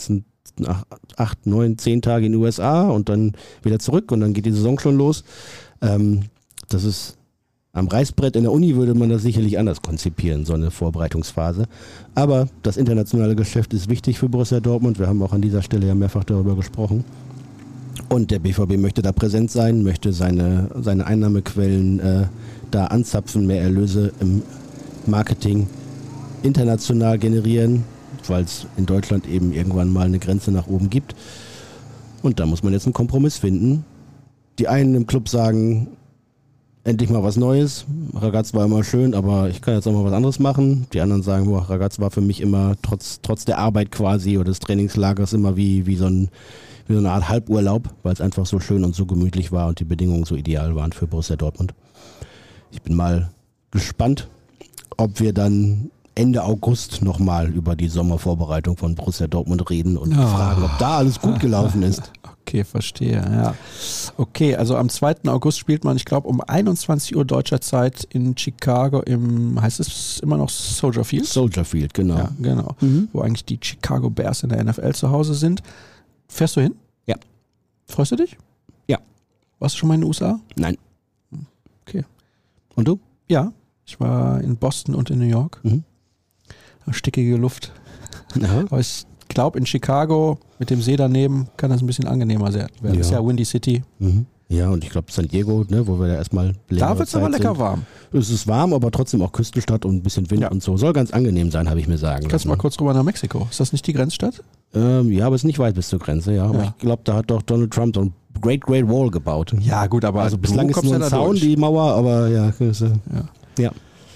nach acht, neun, zehn Tage in den U S A und dann wieder zurück und dann geht die Saison schon los. Ähm, das ist am Reißbrett in der Uni würde man das sicherlich anders konzipieren, so eine Vorbereitungsphase. Aber das internationale Geschäft ist wichtig für Borussia Dortmund. Wir haben auch an dieser Stelle ja mehrfach darüber gesprochen. Und der B V B möchte da präsent sein, möchte seine, seine Einnahmequellen äh, da anzapfen, mehr Erlöse im Marketing international generieren, weil es in Deutschland eben irgendwann mal eine Grenze nach oben gibt. Und da muss man jetzt einen Kompromiss finden. Die einen im Club sagen, endlich mal was Neues. Ragaz war immer schön, aber ich kann jetzt auch mal was anderes machen. Die anderen sagen, boah, Ragaz war für mich immer trotz, trotz der Arbeit quasi oder des Trainingslagers immer wie, wie, so ein, wie so eine Art Halburlaub, weil es einfach so schön und so gemütlich war und die Bedingungen so ideal waren für Borussia Dortmund. Ich bin mal gespannt, ob wir dann Ende August nochmal über die Sommervorbereitung von Borussia Dortmund reden und Oh. fragen, ob da alles gut gelaufen ist. Okay, verstehe, ja. Okay, also am zweiten August spielt man, ich glaube, um einundzwanzig Uhr deutscher Zeit in Chicago im, heißt es immer noch Soldier Field? Soldier Field, genau. Ja, genau. Mhm. Wo eigentlich die Chicago Bears in der N F L zu Hause sind. Fährst du hin? Ja. Freust du dich? Ja. Warst du schon mal in den U S A? Nein. Okay. Und du? Ja, ich war in Boston und in New York. Mhm. Stickige Luft. Aha. Aber ich glaube, in Chicago mit dem See daneben kann das ein bisschen angenehmer werden. Das ist Ja. ja Windy City. Mhm. Ja, und ich glaube San Diego, ne, wo wir da erstmal längere Da wird es aber Zeit lecker sind. warm. Es ist warm, aber trotzdem auch Küstenstadt und ein bisschen Wind Ja. und so. Soll ganz angenehm sein, habe ich mir sagen Kannst du mal lassen. kurz rüber nach Mexiko? Ist das nicht die Grenzstadt? Ähm, ja, aber es ist nicht weit bis zur Grenze, ja. Aber Ja. ich glaube, da hat doch Donald Trump so ein Great Great Wall gebaut. Ja, gut, aber Also bislang du ist kommst nur ja ein da Zaun, durch. die Mauer, aber ja. ist, äh, Ja. ja.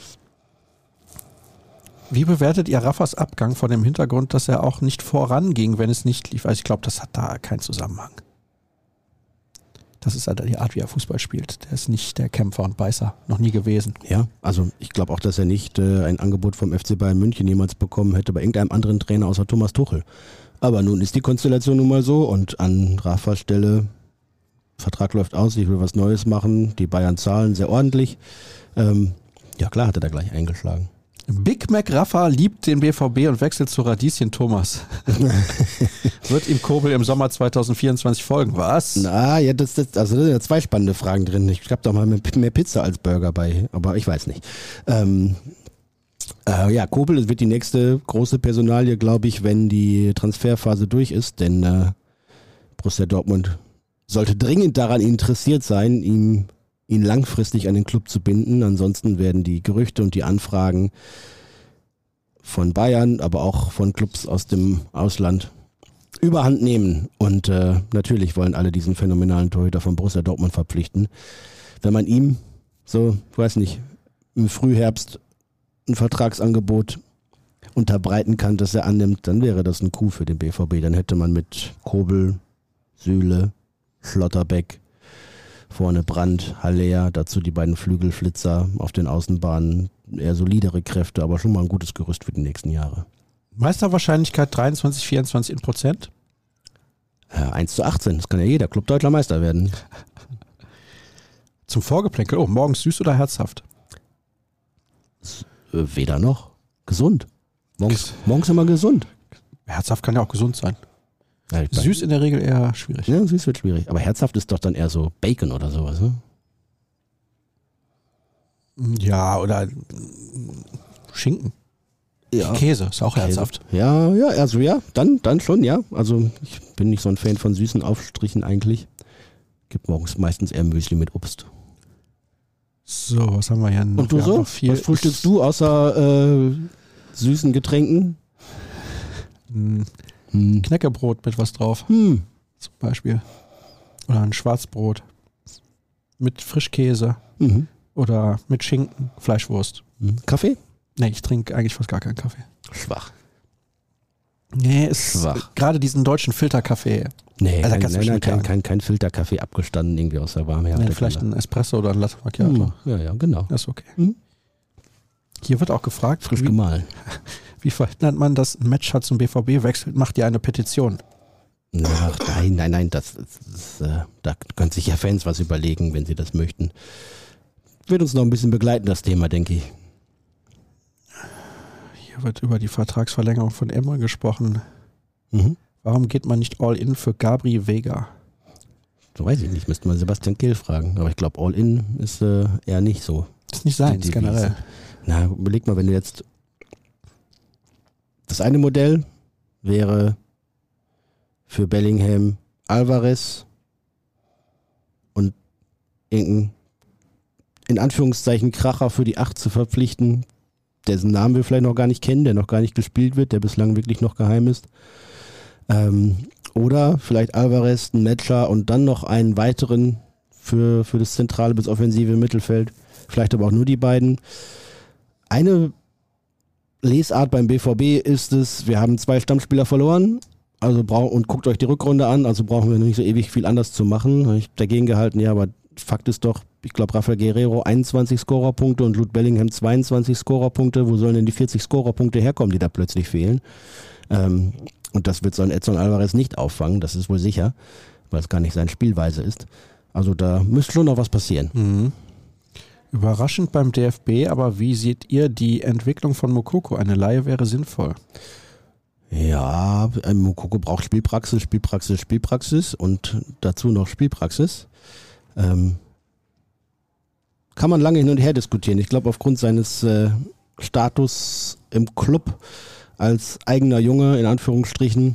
Wie bewertet ihr Raffas Abgang vor dem Hintergrund, dass er auch nicht voranging, wenn es nicht lief? Also ich glaube, das hat da keinen Zusammenhang. Das ist halt die Art, wie er Fußball spielt. Der ist nicht der Kämpfer und Beißer. Noch nie gewesen. Ja, also ich glaube auch, dass er nicht äh, ein Angebot vom F C Bayern München jemals bekommen hätte bei irgendeinem anderen Trainer außer Thomas Tuchel. Aber nun ist die Konstellation nun mal so und an Rafas Stelle, Vertrag läuft aus, ich will was Neues machen, die Bayern zahlen sehr ordentlich. Ähm, ja klar, hat er da gleich eingeschlagen. Big Mac Rafa liebt den B V B und wechselt zu Radieschen Thomas. Wird ihm Kobel im Sommer zwanzig vierundzwanzig folgen? Was? Na, ja, das, das, also da sind ja zwei spannende Fragen drin. Ich glaube da mal mehr Pizza als Burger bei, aber ich weiß nicht. Ähm, äh, ja, Kobel wird die nächste große Personalie, glaube ich, wenn die Transferphase durch ist, denn äh, Borussia Dortmund sollte dringend daran interessiert sein, ihm ihn langfristig an den Club zu binden. Ansonsten werden die Gerüchte und die Anfragen von Bayern, aber auch von Clubs aus dem Ausland überhand nehmen. Und äh, natürlich wollen alle diesen phänomenalen Torhüter von Borussia Dortmund verpflichten. Wenn man ihm so, ich weiß nicht, im Frühherbst ein Vertragsangebot unterbreiten kann, das er annimmt, dann wäre das ein Coup für den B V B. Dann hätte man mit Kobel, Süle, Schlotterbeck, vorne Brandt, Haller, dazu die beiden Flügelflitzer auf den Außenbahnen, eher solidere Kräfte, aber schon mal ein gutes Gerüst für die nächsten Jahre. Meisterwahrscheinlichkeit dreiundzwanzig, vierundzwanzig in Prozent? Ja, eins zu achtzehn, das kann ja jeder Club deutscher Meister werden. Zum Vorgeplänkel. Oh, morgens süß oder herzhaft? Äh, weder noch. Gesund. Morgens, morgens immer gesund. Herzhaft kann ja auch gesund sein. Ja, ich- Süß in der Regel eher schwierig. Ja, süß wird schwierig. Aber herzhaft ist doch dann eher so Bacon oder sowas, ne? Ja, oder mm, Schinken. Ja. Käse ist auch herzhaft. Ja, ja, also ja, dann, dann schon, ja. Also ich bin nicht so ein Fan von süßen Aufstrichen eigentlich. Gibt morgens meistens eher Müsli mit Obst. So, was haben wir hier noch? Und du Wir haben so? noch viel. Was frühstückst du außer äh, süßen Getränken? Mm, Hm. Knäckebrot mit was drauf, Hm. zum Beispiel. Oder ein Schwarzbrot mit Frischkäse Mhm. oder mit Schinken, Fleischwurst. Hm. Kaffee? Nee, ich trinke eigentlich fast gar keinen Kaffee. Schwach. Nee, ist Schwach. gerade diesen deutschen Filterkaffee. Nee, Also kein, kannst du nein, nein, bestimmt kein, sagen. kein, kein Filterkaffee abgestanden, irgendwie aus der Warmhärte. Nee, vielleicht ein Espresso oder ein Latte Macchiato. Hm. Ja, ja, genau. Das ist okay. Mhm. Hier wird auch gefragt, Frisch wie, gemahlen. wie verhindert man, dass ein Match zum B V B wechselt? Macht ihr eine Petition? Ach, nein, nein, nein, das, das, das, äh, da können sich ja Fans was überlegen, wenn sie das möchten. Wird uns noch ein bisschen begleiten, das Thema, denke ich. Hier wird über die Vertragsverlängerung von Emre gesprochen. Mhm. Warum geht man nicht all in für Gabri Vega? So weiß ich nicht, müsste man Sebastian Kehl fragen. Aber ich glaube, all in ist äh, eher nicht so. Das ist nicht seins, generell. Na, überleg mal, wenn du jetzt das eine Modell wäre für Bellingham Alvarez und irgendein in Anführungszeichen Kracher für die acht zu verpflichten, dessen Namen wir vielleicht noch gar nicht kennen, der noch gar nicht gespielt wird, der bislang wirklich noch geheim ist. Ähm, oder vielleicht Alvarez, ein Matcher und dann noch einen weiteren für, für das zentrale bis offensive Mittelfeld. Vielleicht aber auch nur die beiden. Eine Lesart beim B V B ist es, wir haben zwei Stammspieler verloren, also brauch, und guckt euch die Rückrunde an, also brauchen wir nicht so ewig viel anders zu machen. Ich habe dagegen gehalten, ja, aber Fakt ist doch, ich glaube, Rafael Guerrero einundzwanzig Scorerpunkte und Jude Bellingham zweiundzwanzig Scorerpunkte. Wo sollen denn die vierzig Scorerpunkte herkommen, die da plötzlich fehlen? Ähm, und das wird so ein Edson Alvarez nicht auffangen, das ist wohl sicher, weil es gar nicht seine Spielweise ist. Also da müsste schon noch was passieren. Mhm. Überraschend beim D F B, aber wie seht ihr die Entwicklung von Moukoko? Eine Leihe wäre sinnvoll. Ja, Moukoko braucht Spielpraxis, Spielpraxis, Spielpraxis und dazu noch Spielpraxis. Ähm, kann man lange hin und her diskutieren. Ich glaube, aufgrund seines äh, Status im Club als eigener Junge, in Anführungsstrichen,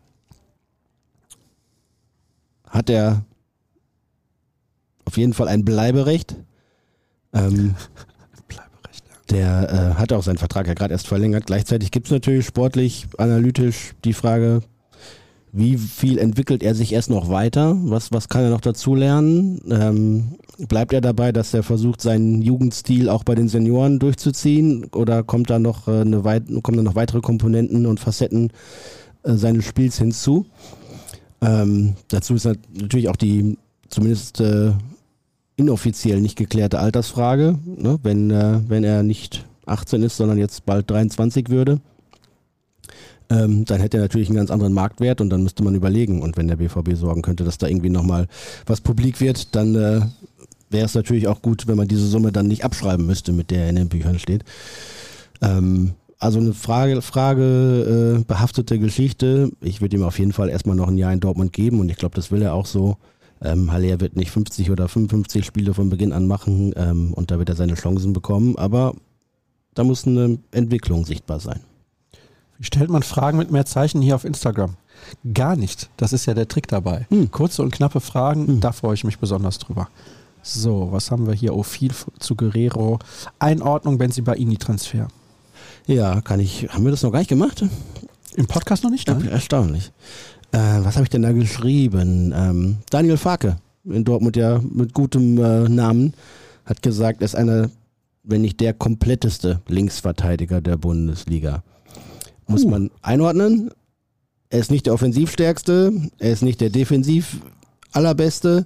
hat er auf jeden Fall ein Bleiberecht. Ähm, Bleiberecht, ja. Der äh, hat auch seinen Vertrag ja gerade erst verlängert. Gleichzeitig gibt es natürlich sportlich, analytisch die Frage, wie viel entwickelt er sich erst noch weiter? Was, was kann er noch dazu lernen? Ähm, bleibt er dabei, dass er versucht, seinen Jugendstil auch bei den Senioren durchzuziehen? Oder kommt da noch, äh, eine weit, kommen da noch weitere Komponenten und Facetten äh, seines Spiels hinzu? Ähm, dazu ist natürlich auch die zumindest äh, inoffiziell nicht geklärte Altersfrage, ne? wenn, äh, wenn er nicht achtzehn ist, sondern jetzt bald dreiundzwanzig würde. Ähm, dann hätte er natürlich einen ganz anderen Marktwert und dann müsste man überlegen. Und wenn der B V B sorgen könnte, dass da irgendwie nochmal was publik wird, dann äh, wäre es natürlich auch gut, wenn man diese Summe dann nicht abschreiben müsste, mit der er in den Büchern steht. Ähm, also eine Frage, Frage äh, behaftete Geschichte. Ich würde ihm auf jeden Fall erstmal noch ein Jahr in Dortmund geben und ich glaube, das will er auch so. Ähm, Haller wird nicht fünfzig oder fünfundfünfzig Spiele von Beginn an machen ähm, und da wird er seine Chancen bekommen, aber da muss eine Entwicklung sichtbar sein. Wie stellt man Fragen mit mehr Zeichen hier auf Instagram? Gar nicht. Das ist ja der Trick dabei. Hm. Kurze und knappe Fragen, hm. da freue ich mich besonders drüber. So, was haben wir hier? Oh, viel zu Guerrero. Einordnung Bensebaini-Transfer. Ja, kann ich. Haben wir das noch gar nicht gemacht? Im Podcast noch nicht? Ja, erstaunlich. Äh, was habe ich denn da geschrieben? Ähm, Daniel Farke in Dortmund, ja mit gutem äh, Namen, hat gesagt, er ist einer, wenn nicht der kompletteste Linksverteidiger der Bundesliga. Muss uh. man einordnen. Er ist nicht der offensivstärkste, er ist nicht der defensiv allerbeste,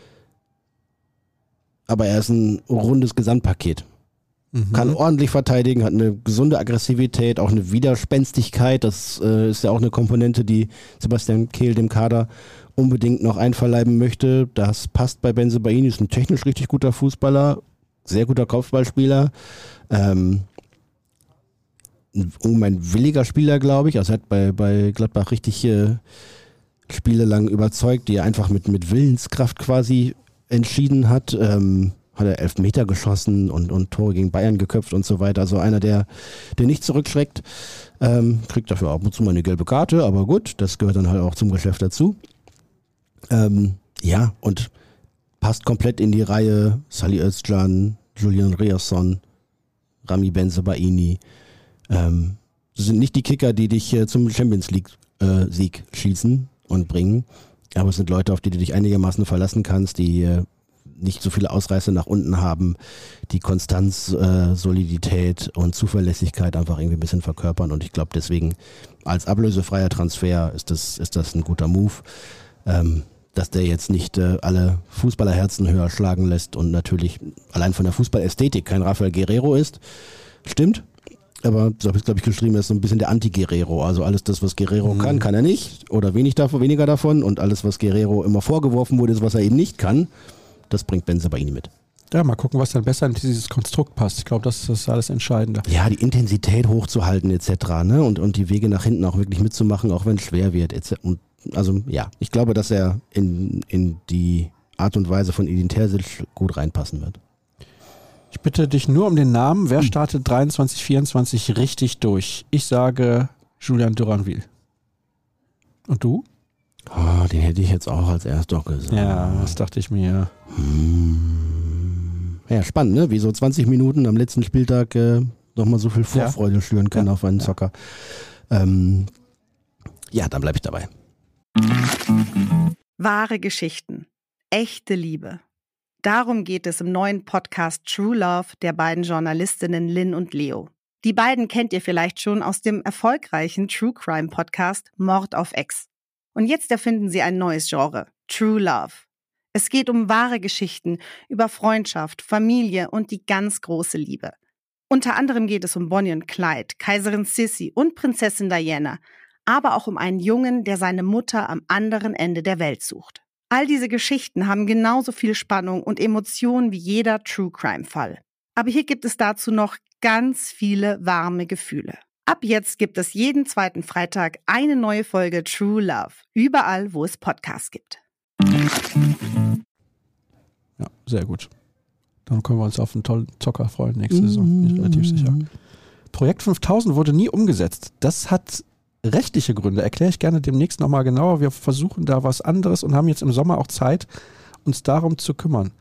aber er ist ein rundes Gesamtpaket. Mhm. Kann ordentlich verteidigen, hat eine gesunde Aggressivität, auch eine Widerspenstigkeit. Das äh, ist ja auch eine Komponente, die Sebastian Kehl dem Kader unbedingt noch einverleiben möchte. Das passt bei Bensebaini, ist ein technisch richtig guter Fußballer, sehr guter Kopfballspieler. Ähm, um ein williger Spieler, glaube ich. Also er hat bei, bei Gladbach richtig äh, Spiele lang überzeugt, die er einfach mit, mit Willenskraft quasi entschieden hat. Ähm, hat er elf Meter geschossen und, und Tore gegen Bayern geköpft und so weiter. Also einer, der, der nicht zurückschreckt, ähm, kriegt dafür ab und zu mal eine gelbe Karte, aber gut, das gehört dann halt auch zum Geschäft dazu. Ähm, ja, und passt komplett in die Reihe Salih Özcan, Julian Riasson, Rami Bensebaini. Ähm, das sind nicht die Kicker, die dich äh, zum Champions League äh, Sieg schießen und bringen, aber es sind Leute, auf die du dich einigermaßen verlassen kannst, die äh, nicht so viele Ausreißer nach unten haben, die Konstanz, äh, Solidität und Zuverlässigkeit einfach irgendwie ein bisschen verkörpern und ich glaube deswegen als ablösefreier Transfer ist das, ist das ein guter Move, ähm, dass der jetzt nicht äh, alle Fußballerherzen höher schlagen lässt und natürlich allein von der Fußballästhetik kein Rafael Guerrero ist, stimmt. Aber so habe ich glaube ich geschrieben, er ist so ein bisschen der Anti-Guerrero. Also alles das, was Guerrero mhm. kann, kann er nicht oder wenig davon, weniger davon. Und alles, was Guerrero immer vorgeworfen wurde, ist, was er eben nicht kann, das bringt Bensebaini mit. Ja, mal gucken, was dann besser in dieses Konstrukt passt. Ich glaube, das ist das alles Entscheidende. Ja, die Intensität hochzuhalten et cetera. Ne? Und, und die Wege nach hinten auch wirklich mitzumachen, auch wenn es schwer wird. et cetera. Und also ja, ich glaube, dass er in, in die Art und Weise von Edin Terzic gut reinpassen wird. Ich bitte dich nur um den Namen. Wer startet dreiundzwanzig vierundzwanzig richtig durch? Ich sage Julian Duranville. Und du? Oh, den hätte ich jetzt auch als erst doch gesagt. Ja, das dachte ich mir. Hm. Ja, spannend, ne? Wie so zwanzig Minuten am letzten Spieltag äh, nochmal so viel Vorfreude ja. schüren können ja. auf einen ja. Zocker. Ähm, ja, dann bleibe ich dabei. Wahre Geschichten. Echte Liebe. Darum geht es im neuen Podcast True Love der beiden Journalistinnen Lynn und Leo. Die beiden kennt ihr vielleicht schon aus dem erfolgreichen True Crime Podcast Mord auf Ex. Und jetzt erfinden sie ein neues Genre, True Love. Es geht um wahre Geschichten über Freundschaft, Familie und die ganz große Liebe. Unter anderem geht es um Bonnie und Clyde, Kaiserin Sissi und Prinzessin Diana, aber auch um einen Jungen, der seine Mutter am anderen Ende der Welt sucht. All diese Geschichten haben genauso viel Spannung und Emotionen wie jeder True-Crime-Fall. Aber hier gibt es dazu noch ganz viele warme Gefühle. Ab jetzt gibt es jeden zweiten Freitag eine neue Folge True Love, überall, wo es Podcasts gibt. Ja, sehr gut. Dann können wir uns auf einen tollen Zocker freuen nächste Saison, bin ich relativ sicher. Projekt fünftausend wurde nie umgesetzt. Das hat rechtliche Gründe. Erkläre ich gerne demnächst nochmal genauer. Wir versuchen da was anderes und haben jetzt im Sommer auch Zeit, uns darum zu kümmern.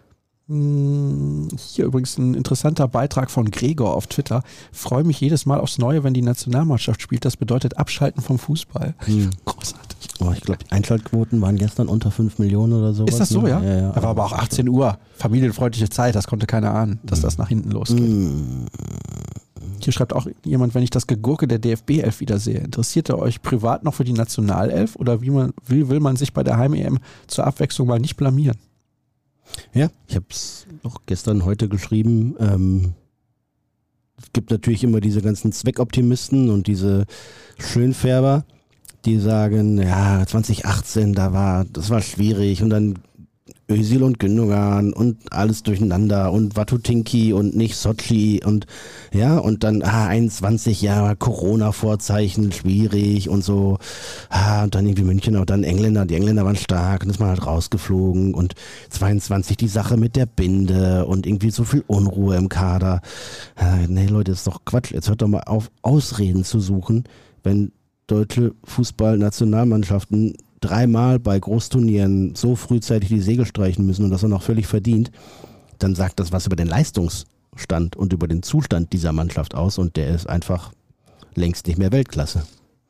Hier übrigens ein interessanter Beitrag von Gregor auf Twitter. Freue mich jedes Mal aufs Neue, wenn die Nationalmannschaft spielt. Das bedeutet Abschalten vom Fußball. Hm. Großartig. Oh, ich glaube, die Einschaltquoten waren gestern unter fünf Millionen oder so. Ist das so, ja? ja, ja. Da war aber auch achtzehn Uhr. Familienfreundliche Zeit. Das konnte keiner ahnen, dass das nach hinten losgeht. Hm. Hier schreibt auch jemand, wenn ich das Gegurke der D F B-Elf wieder sehe. Interessiert ihr euch privat noch für die Nationalelf oder wie man will, will man sich bei der Heim-E M zur Abwechslung mal nicht blamieren? Ja, ich habe es auch gestern, heute geschrieben. Ähm, es gibt natürlich immer diese ganzen Zweckoptimisten und diese Schönfärber, die sagen, ja, zwanzig achtzehn, da war, das war schwierig und dann Özil und Gündogan und alles durcheinander und Watutinki und nicht Sochi und ja, und dann ah, einundzwanzig Jahre Corona-Vorzeichen, schwierig und so. Ah, und dann irgendwie München und dann Engländer, die Engländer waren stark und ist man halt rausgeflogen und zweiundzwanzig die Sache mit der Binde und irgendwie so viel Unruhe im Kader. Ah, nee, Leute, das ist doch Quatsch. Jetzt hört doch mal auf, Ausreden zu suchen, wenn deutsche Fußballnationalmannschaften dreimal bei Großturnieren so frühzeitig die Segel streichen müssen und das auch noch völlig verdient, dann sagt das was über den Leistungsstand und über den Zustand dieser Mannschaft aus und der ist einfach längst nicht mehr Weltklasse.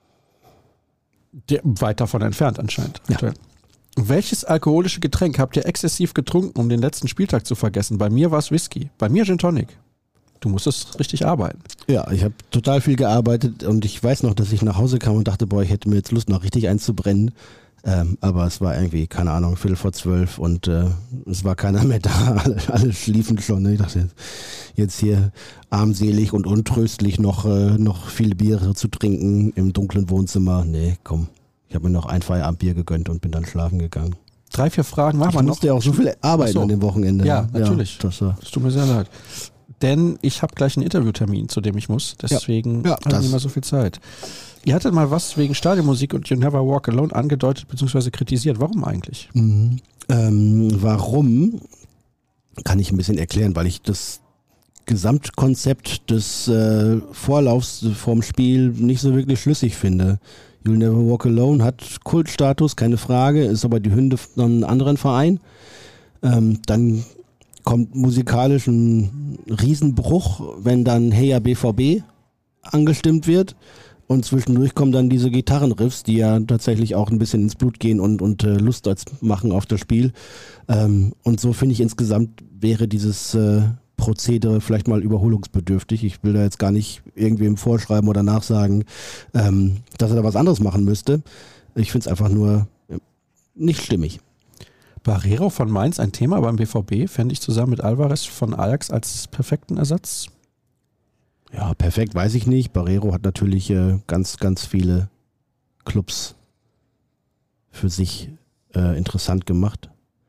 Der, weit davon entfernt anscheinend. Ja. Welches alkoholische Getränk habt ihr exzessiv getrunken, um den letzten Spieltag zu vergessen? Bei mir war es Whisky, bei mir Gin Tonic. Du musstest richtig arbeiten. Ja, ich habe total viel gearbeitet und ich weiß noch, dass ich nach Hause kam und dachte, boah, ich hätte mir jetzt Lust, noch richtig einzubrennen. Ähm, aber es war irgendwie, keine Ahnung, Viertel vor zwölf und äh, es war keiner mehr da. Alle, alle schliefen schon. Ne? Ich dachte, jetzt, jetzt hier armselig und untröstlich noch, äh, noch viele Biere zu trinken im dunklen Wohnzimmer. Nee, komm. Ich habe mir noch ein Feierabendbier gegönnt und bin dann schlafen gegangen. Drei, vier Fragen machen ich wir noch. Ich musste ja auch so viel arbeiten so. an dem Wochenende. Ja, natürlich. Ja, das, war das tut mir sehr leid. Denn ich habe gleich einen Interviewtermin, zu dem ich muss. Deswegen ja, ja, habe ich nicht mehr so viel Zeit. Ihr hattet mal was wegen Stadionmusik und You Never Walk Alone angedeutet bzw. kritisiert. Warum eigentlich? Mhm. Ähm, warum? Kann ich ein bisschen erklären, weil ich das Gesamtkonzept des äh, Vorlaufs vorm Spiel nicht so wirklich schlüssig finde. You'll Never Walk Alone hat Kultstatus, keine Frage, ist aber die Hymne von einem anderen Verein. Ähm, dann kommt musikalisch ein Riesenbruch, wenn dann Hey ja B V B angestimmt wird und zwischendurch kommen dann diese Gitarrenriffs, die ja tatsächlich auch ein bisschen ins Blut gehen und, und äh, Lust machen auf das Spiel. Ähm, und so finde ich insgesamt wäre dieses äh, Prozedere vielleicht mal überholungsbedürftig. Ich will da jetzt gar nicht irgendwem vorschreiben oder nachsagen, ähm, dass er da was anderes machen müsste. Ich finde es einfach nur äh, nicht stimmig. Barreiro von Mainz ein Thema beim B V B, fände ich zusammen mit Alvarez von Ajax als perfekten Ersatz. Ja, perfekt weiß ich nicht. Barreiro hat natürlich äh, ganz, ganz viele Clubs für sich äh, interessant gemacht.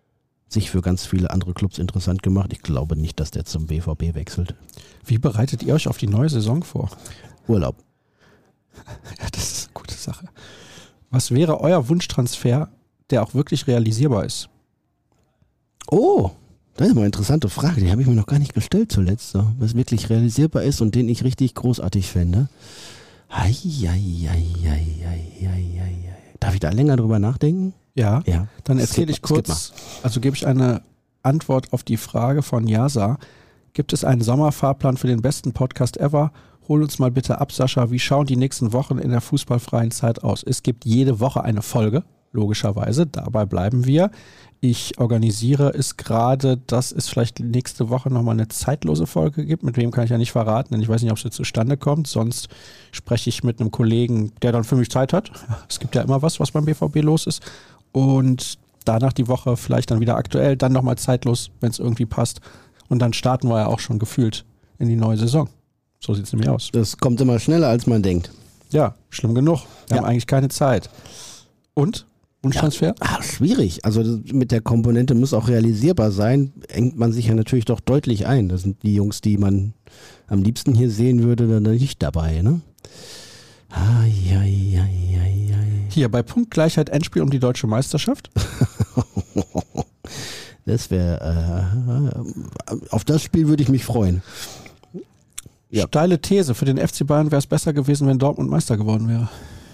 sich für ganz viele andere Clubs interessant gemacht. Ich glaube nicht, dass der zum B V B wechselt. Wie bereitet ihr euch auf die neue Saison vor? Urlaub. Ja, das ist eine gute Sache. Was wäre euer Wunschtransfer, der auch wirklich realisierbar ist? Oh, das ist mal eine interessante Frage. Die habe ich mir noch gar nicht gestellt zuletzt. So. Was wirklich realisierbar ist und den ich richtig großartig fände. Ei, ei, ei, ei, ei, ei, ei. Darf ich da länger drüber nachdenken? Ja, Ja. dann erzähle ich Skip mal, skip kurz, also gebe ich eine Antwort auf die Frage von Yasa. Gibt es einen Sommerfahrplan für den besten Podcast ever? Hol uns mal bitte ab, Sascha. Wie schauen die nächsten Wochen in der fußballfreien Zeit aus? Es gibt jede Woche eine Folge, logischerweise. Dabei bleiben wir. Ich organisiere es gerade, dass es vielleicht nächste Woche nochmal eine zeitlose Folge gibt. Mit wem kann ich ja nicht verraten, denn ich weiß nicht, ob sie zustande kommt. Sonst spreche ich mit einem Kollegen, der dann für mich Zeit hat. Es gibt ja immer was, was beim B V B los ist. Und danach die Woche vielleicht dann wieder aktuell, dann nochmal zeitlos, wenn es irgendwie passt. Und dann starten wir ja auch schon gefühlt in die neue Saison. So sieht es nämlich aus. Das kommt immer schneller, als man denkt. Ja, schlimm genug. Wir Ja. haben eigentlich keine Zeit. Und? Wunschtransfer? Ah, schwierig. Also das mit der Komponente muss auch realisierbar sein. Engt man sich ja natürlich doch deutlich ein. Das sind die Jungs, die man am liebsten hier sehen würde, dann nicht dabei. Ne? Ai, ai, ai, ai, ai. Hier bei Punktgleichheit Endspiel um die deutsche Meisterschaft. Das wäre, äh, auf das Spiel würde ich mich freuen. Ja. Steile These. Für den F C Bayern wäre es besser gewesen, wenn Dortmund Meister geworden wäre.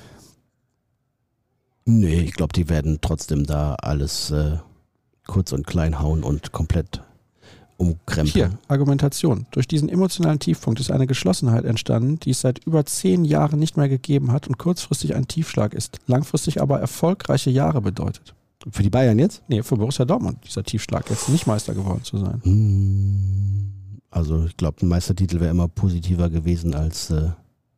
Nee, ich glaube, die werden trotzdem da alles äh, kurz und klein hauen und komplett umkrempeln. Hier, Argumentation. Durch diesen emotionalen Tiefpunkt ist eine Geschlossenheit entstanden, die es seit über zehn Jahren nicht mehr gegeben hat und kurzfristig ein Tiefschlag ist, langfristig aber erfolgreiche Jahre bedeutet. Für die Bayern jetzt? Nee, für Borussia Dortmund, dieser Tiefschlag, jetzt nicht Meister geworden zu sein. Hm, Also ich glaube, ein Meistertitel wäre immer positiver gewesen als äh,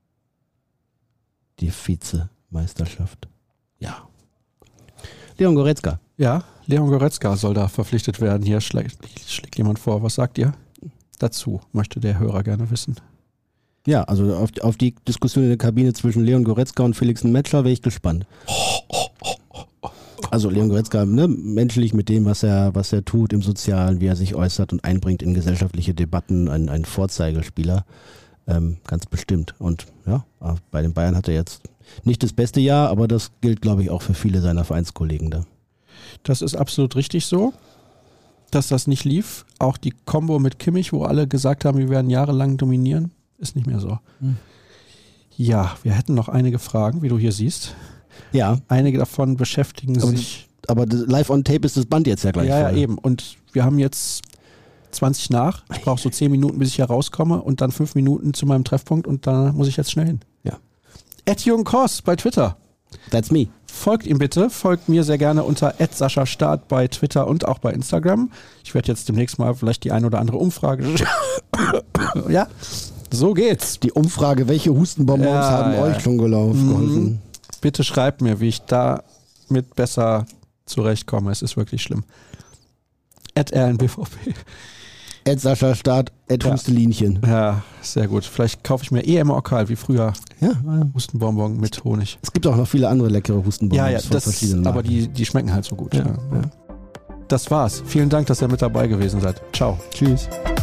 die Vizemeisterschaft. Ja. Leon Goretzka. Ja, Leon Goretzka soll da verpflichtet werden. Hier schlägt, schlägt jemand vor. Was sagt ihr dazu? Möchte der Hörer gerne wissen. Ja, also auf, auf die Diskussion in der Kabine zwischen Leon Goretzka und Felix Metscher wäre ich gespannt. Also Leon Goretzka, ne, menschlich mit dem, was er, was er tut im Sozialen, wie er sich äußert und einbringt in gesellschaftliche Debatten, ein, ein Vorzeigespieler, ähm, ganz bestimmt. Und ja, bei den Bayern hat er jetzt nicht das beste Jahr, aber das gilt, glaube ich, auch für viele seiner Vereinskollegen da. Das ist absolut richtig so, dass das nicht lief. Auch die Kombo mit Kimmich, wo alle gesagt haben, wir werden jahrelang dominieren, ist nicht mehr so. Hm. Ja, wir hätten noch einige Fragen, wie du hier siehst. Ja. Einige davon beschäftigen aber, sich. Aber live on tape ist das Band jetzt ja gleich. Ja, voll. ja, eben. Und wir haben jetzt zwanzig nach. Ich brauche so zehn Minuten, bis ich hier rauskomme und dann fünf Minuten zu meinem Treffpunkt und da muss ich jetzt schnell hin. Ja. Ed Jürgen Kors bei Twitter. That's me. Folgt ihm bitte. Folgt mir sehr gerne unter Ed Sascha Staat bei Twitter und auch bei Instagram. Ich werde jetzt demnächst mal vielleicht die ein oder andere Umfrage. Ja, so geht's. Die Umfrage, welche Hustenbonbons Ja, haben ja. euch schon gelaufen? Mhm. geholfen? Bitte schreibt mir, wie ich da mit besser zurechtkomme. Es ist wirklich schlimm. Ed R N B V P. Ed Sascha Staat, Ed Ja. Hustelinchen. Ja, sehr gut. Vielleicht kaufe ich mir eh immer Okal, wie früher. Ja, ja. Hustenbonbon mit Honig. Es gibt auch noch viele andere leckere Hustenbonbons Ja, ja, von das, verschiedenen aber Marken. die, die schmecken halt so gut. Ja, Ja, ja. Das war's. Vielen Dank, dass ihr mit dabei gewesen seid. Ciao. Tschüss.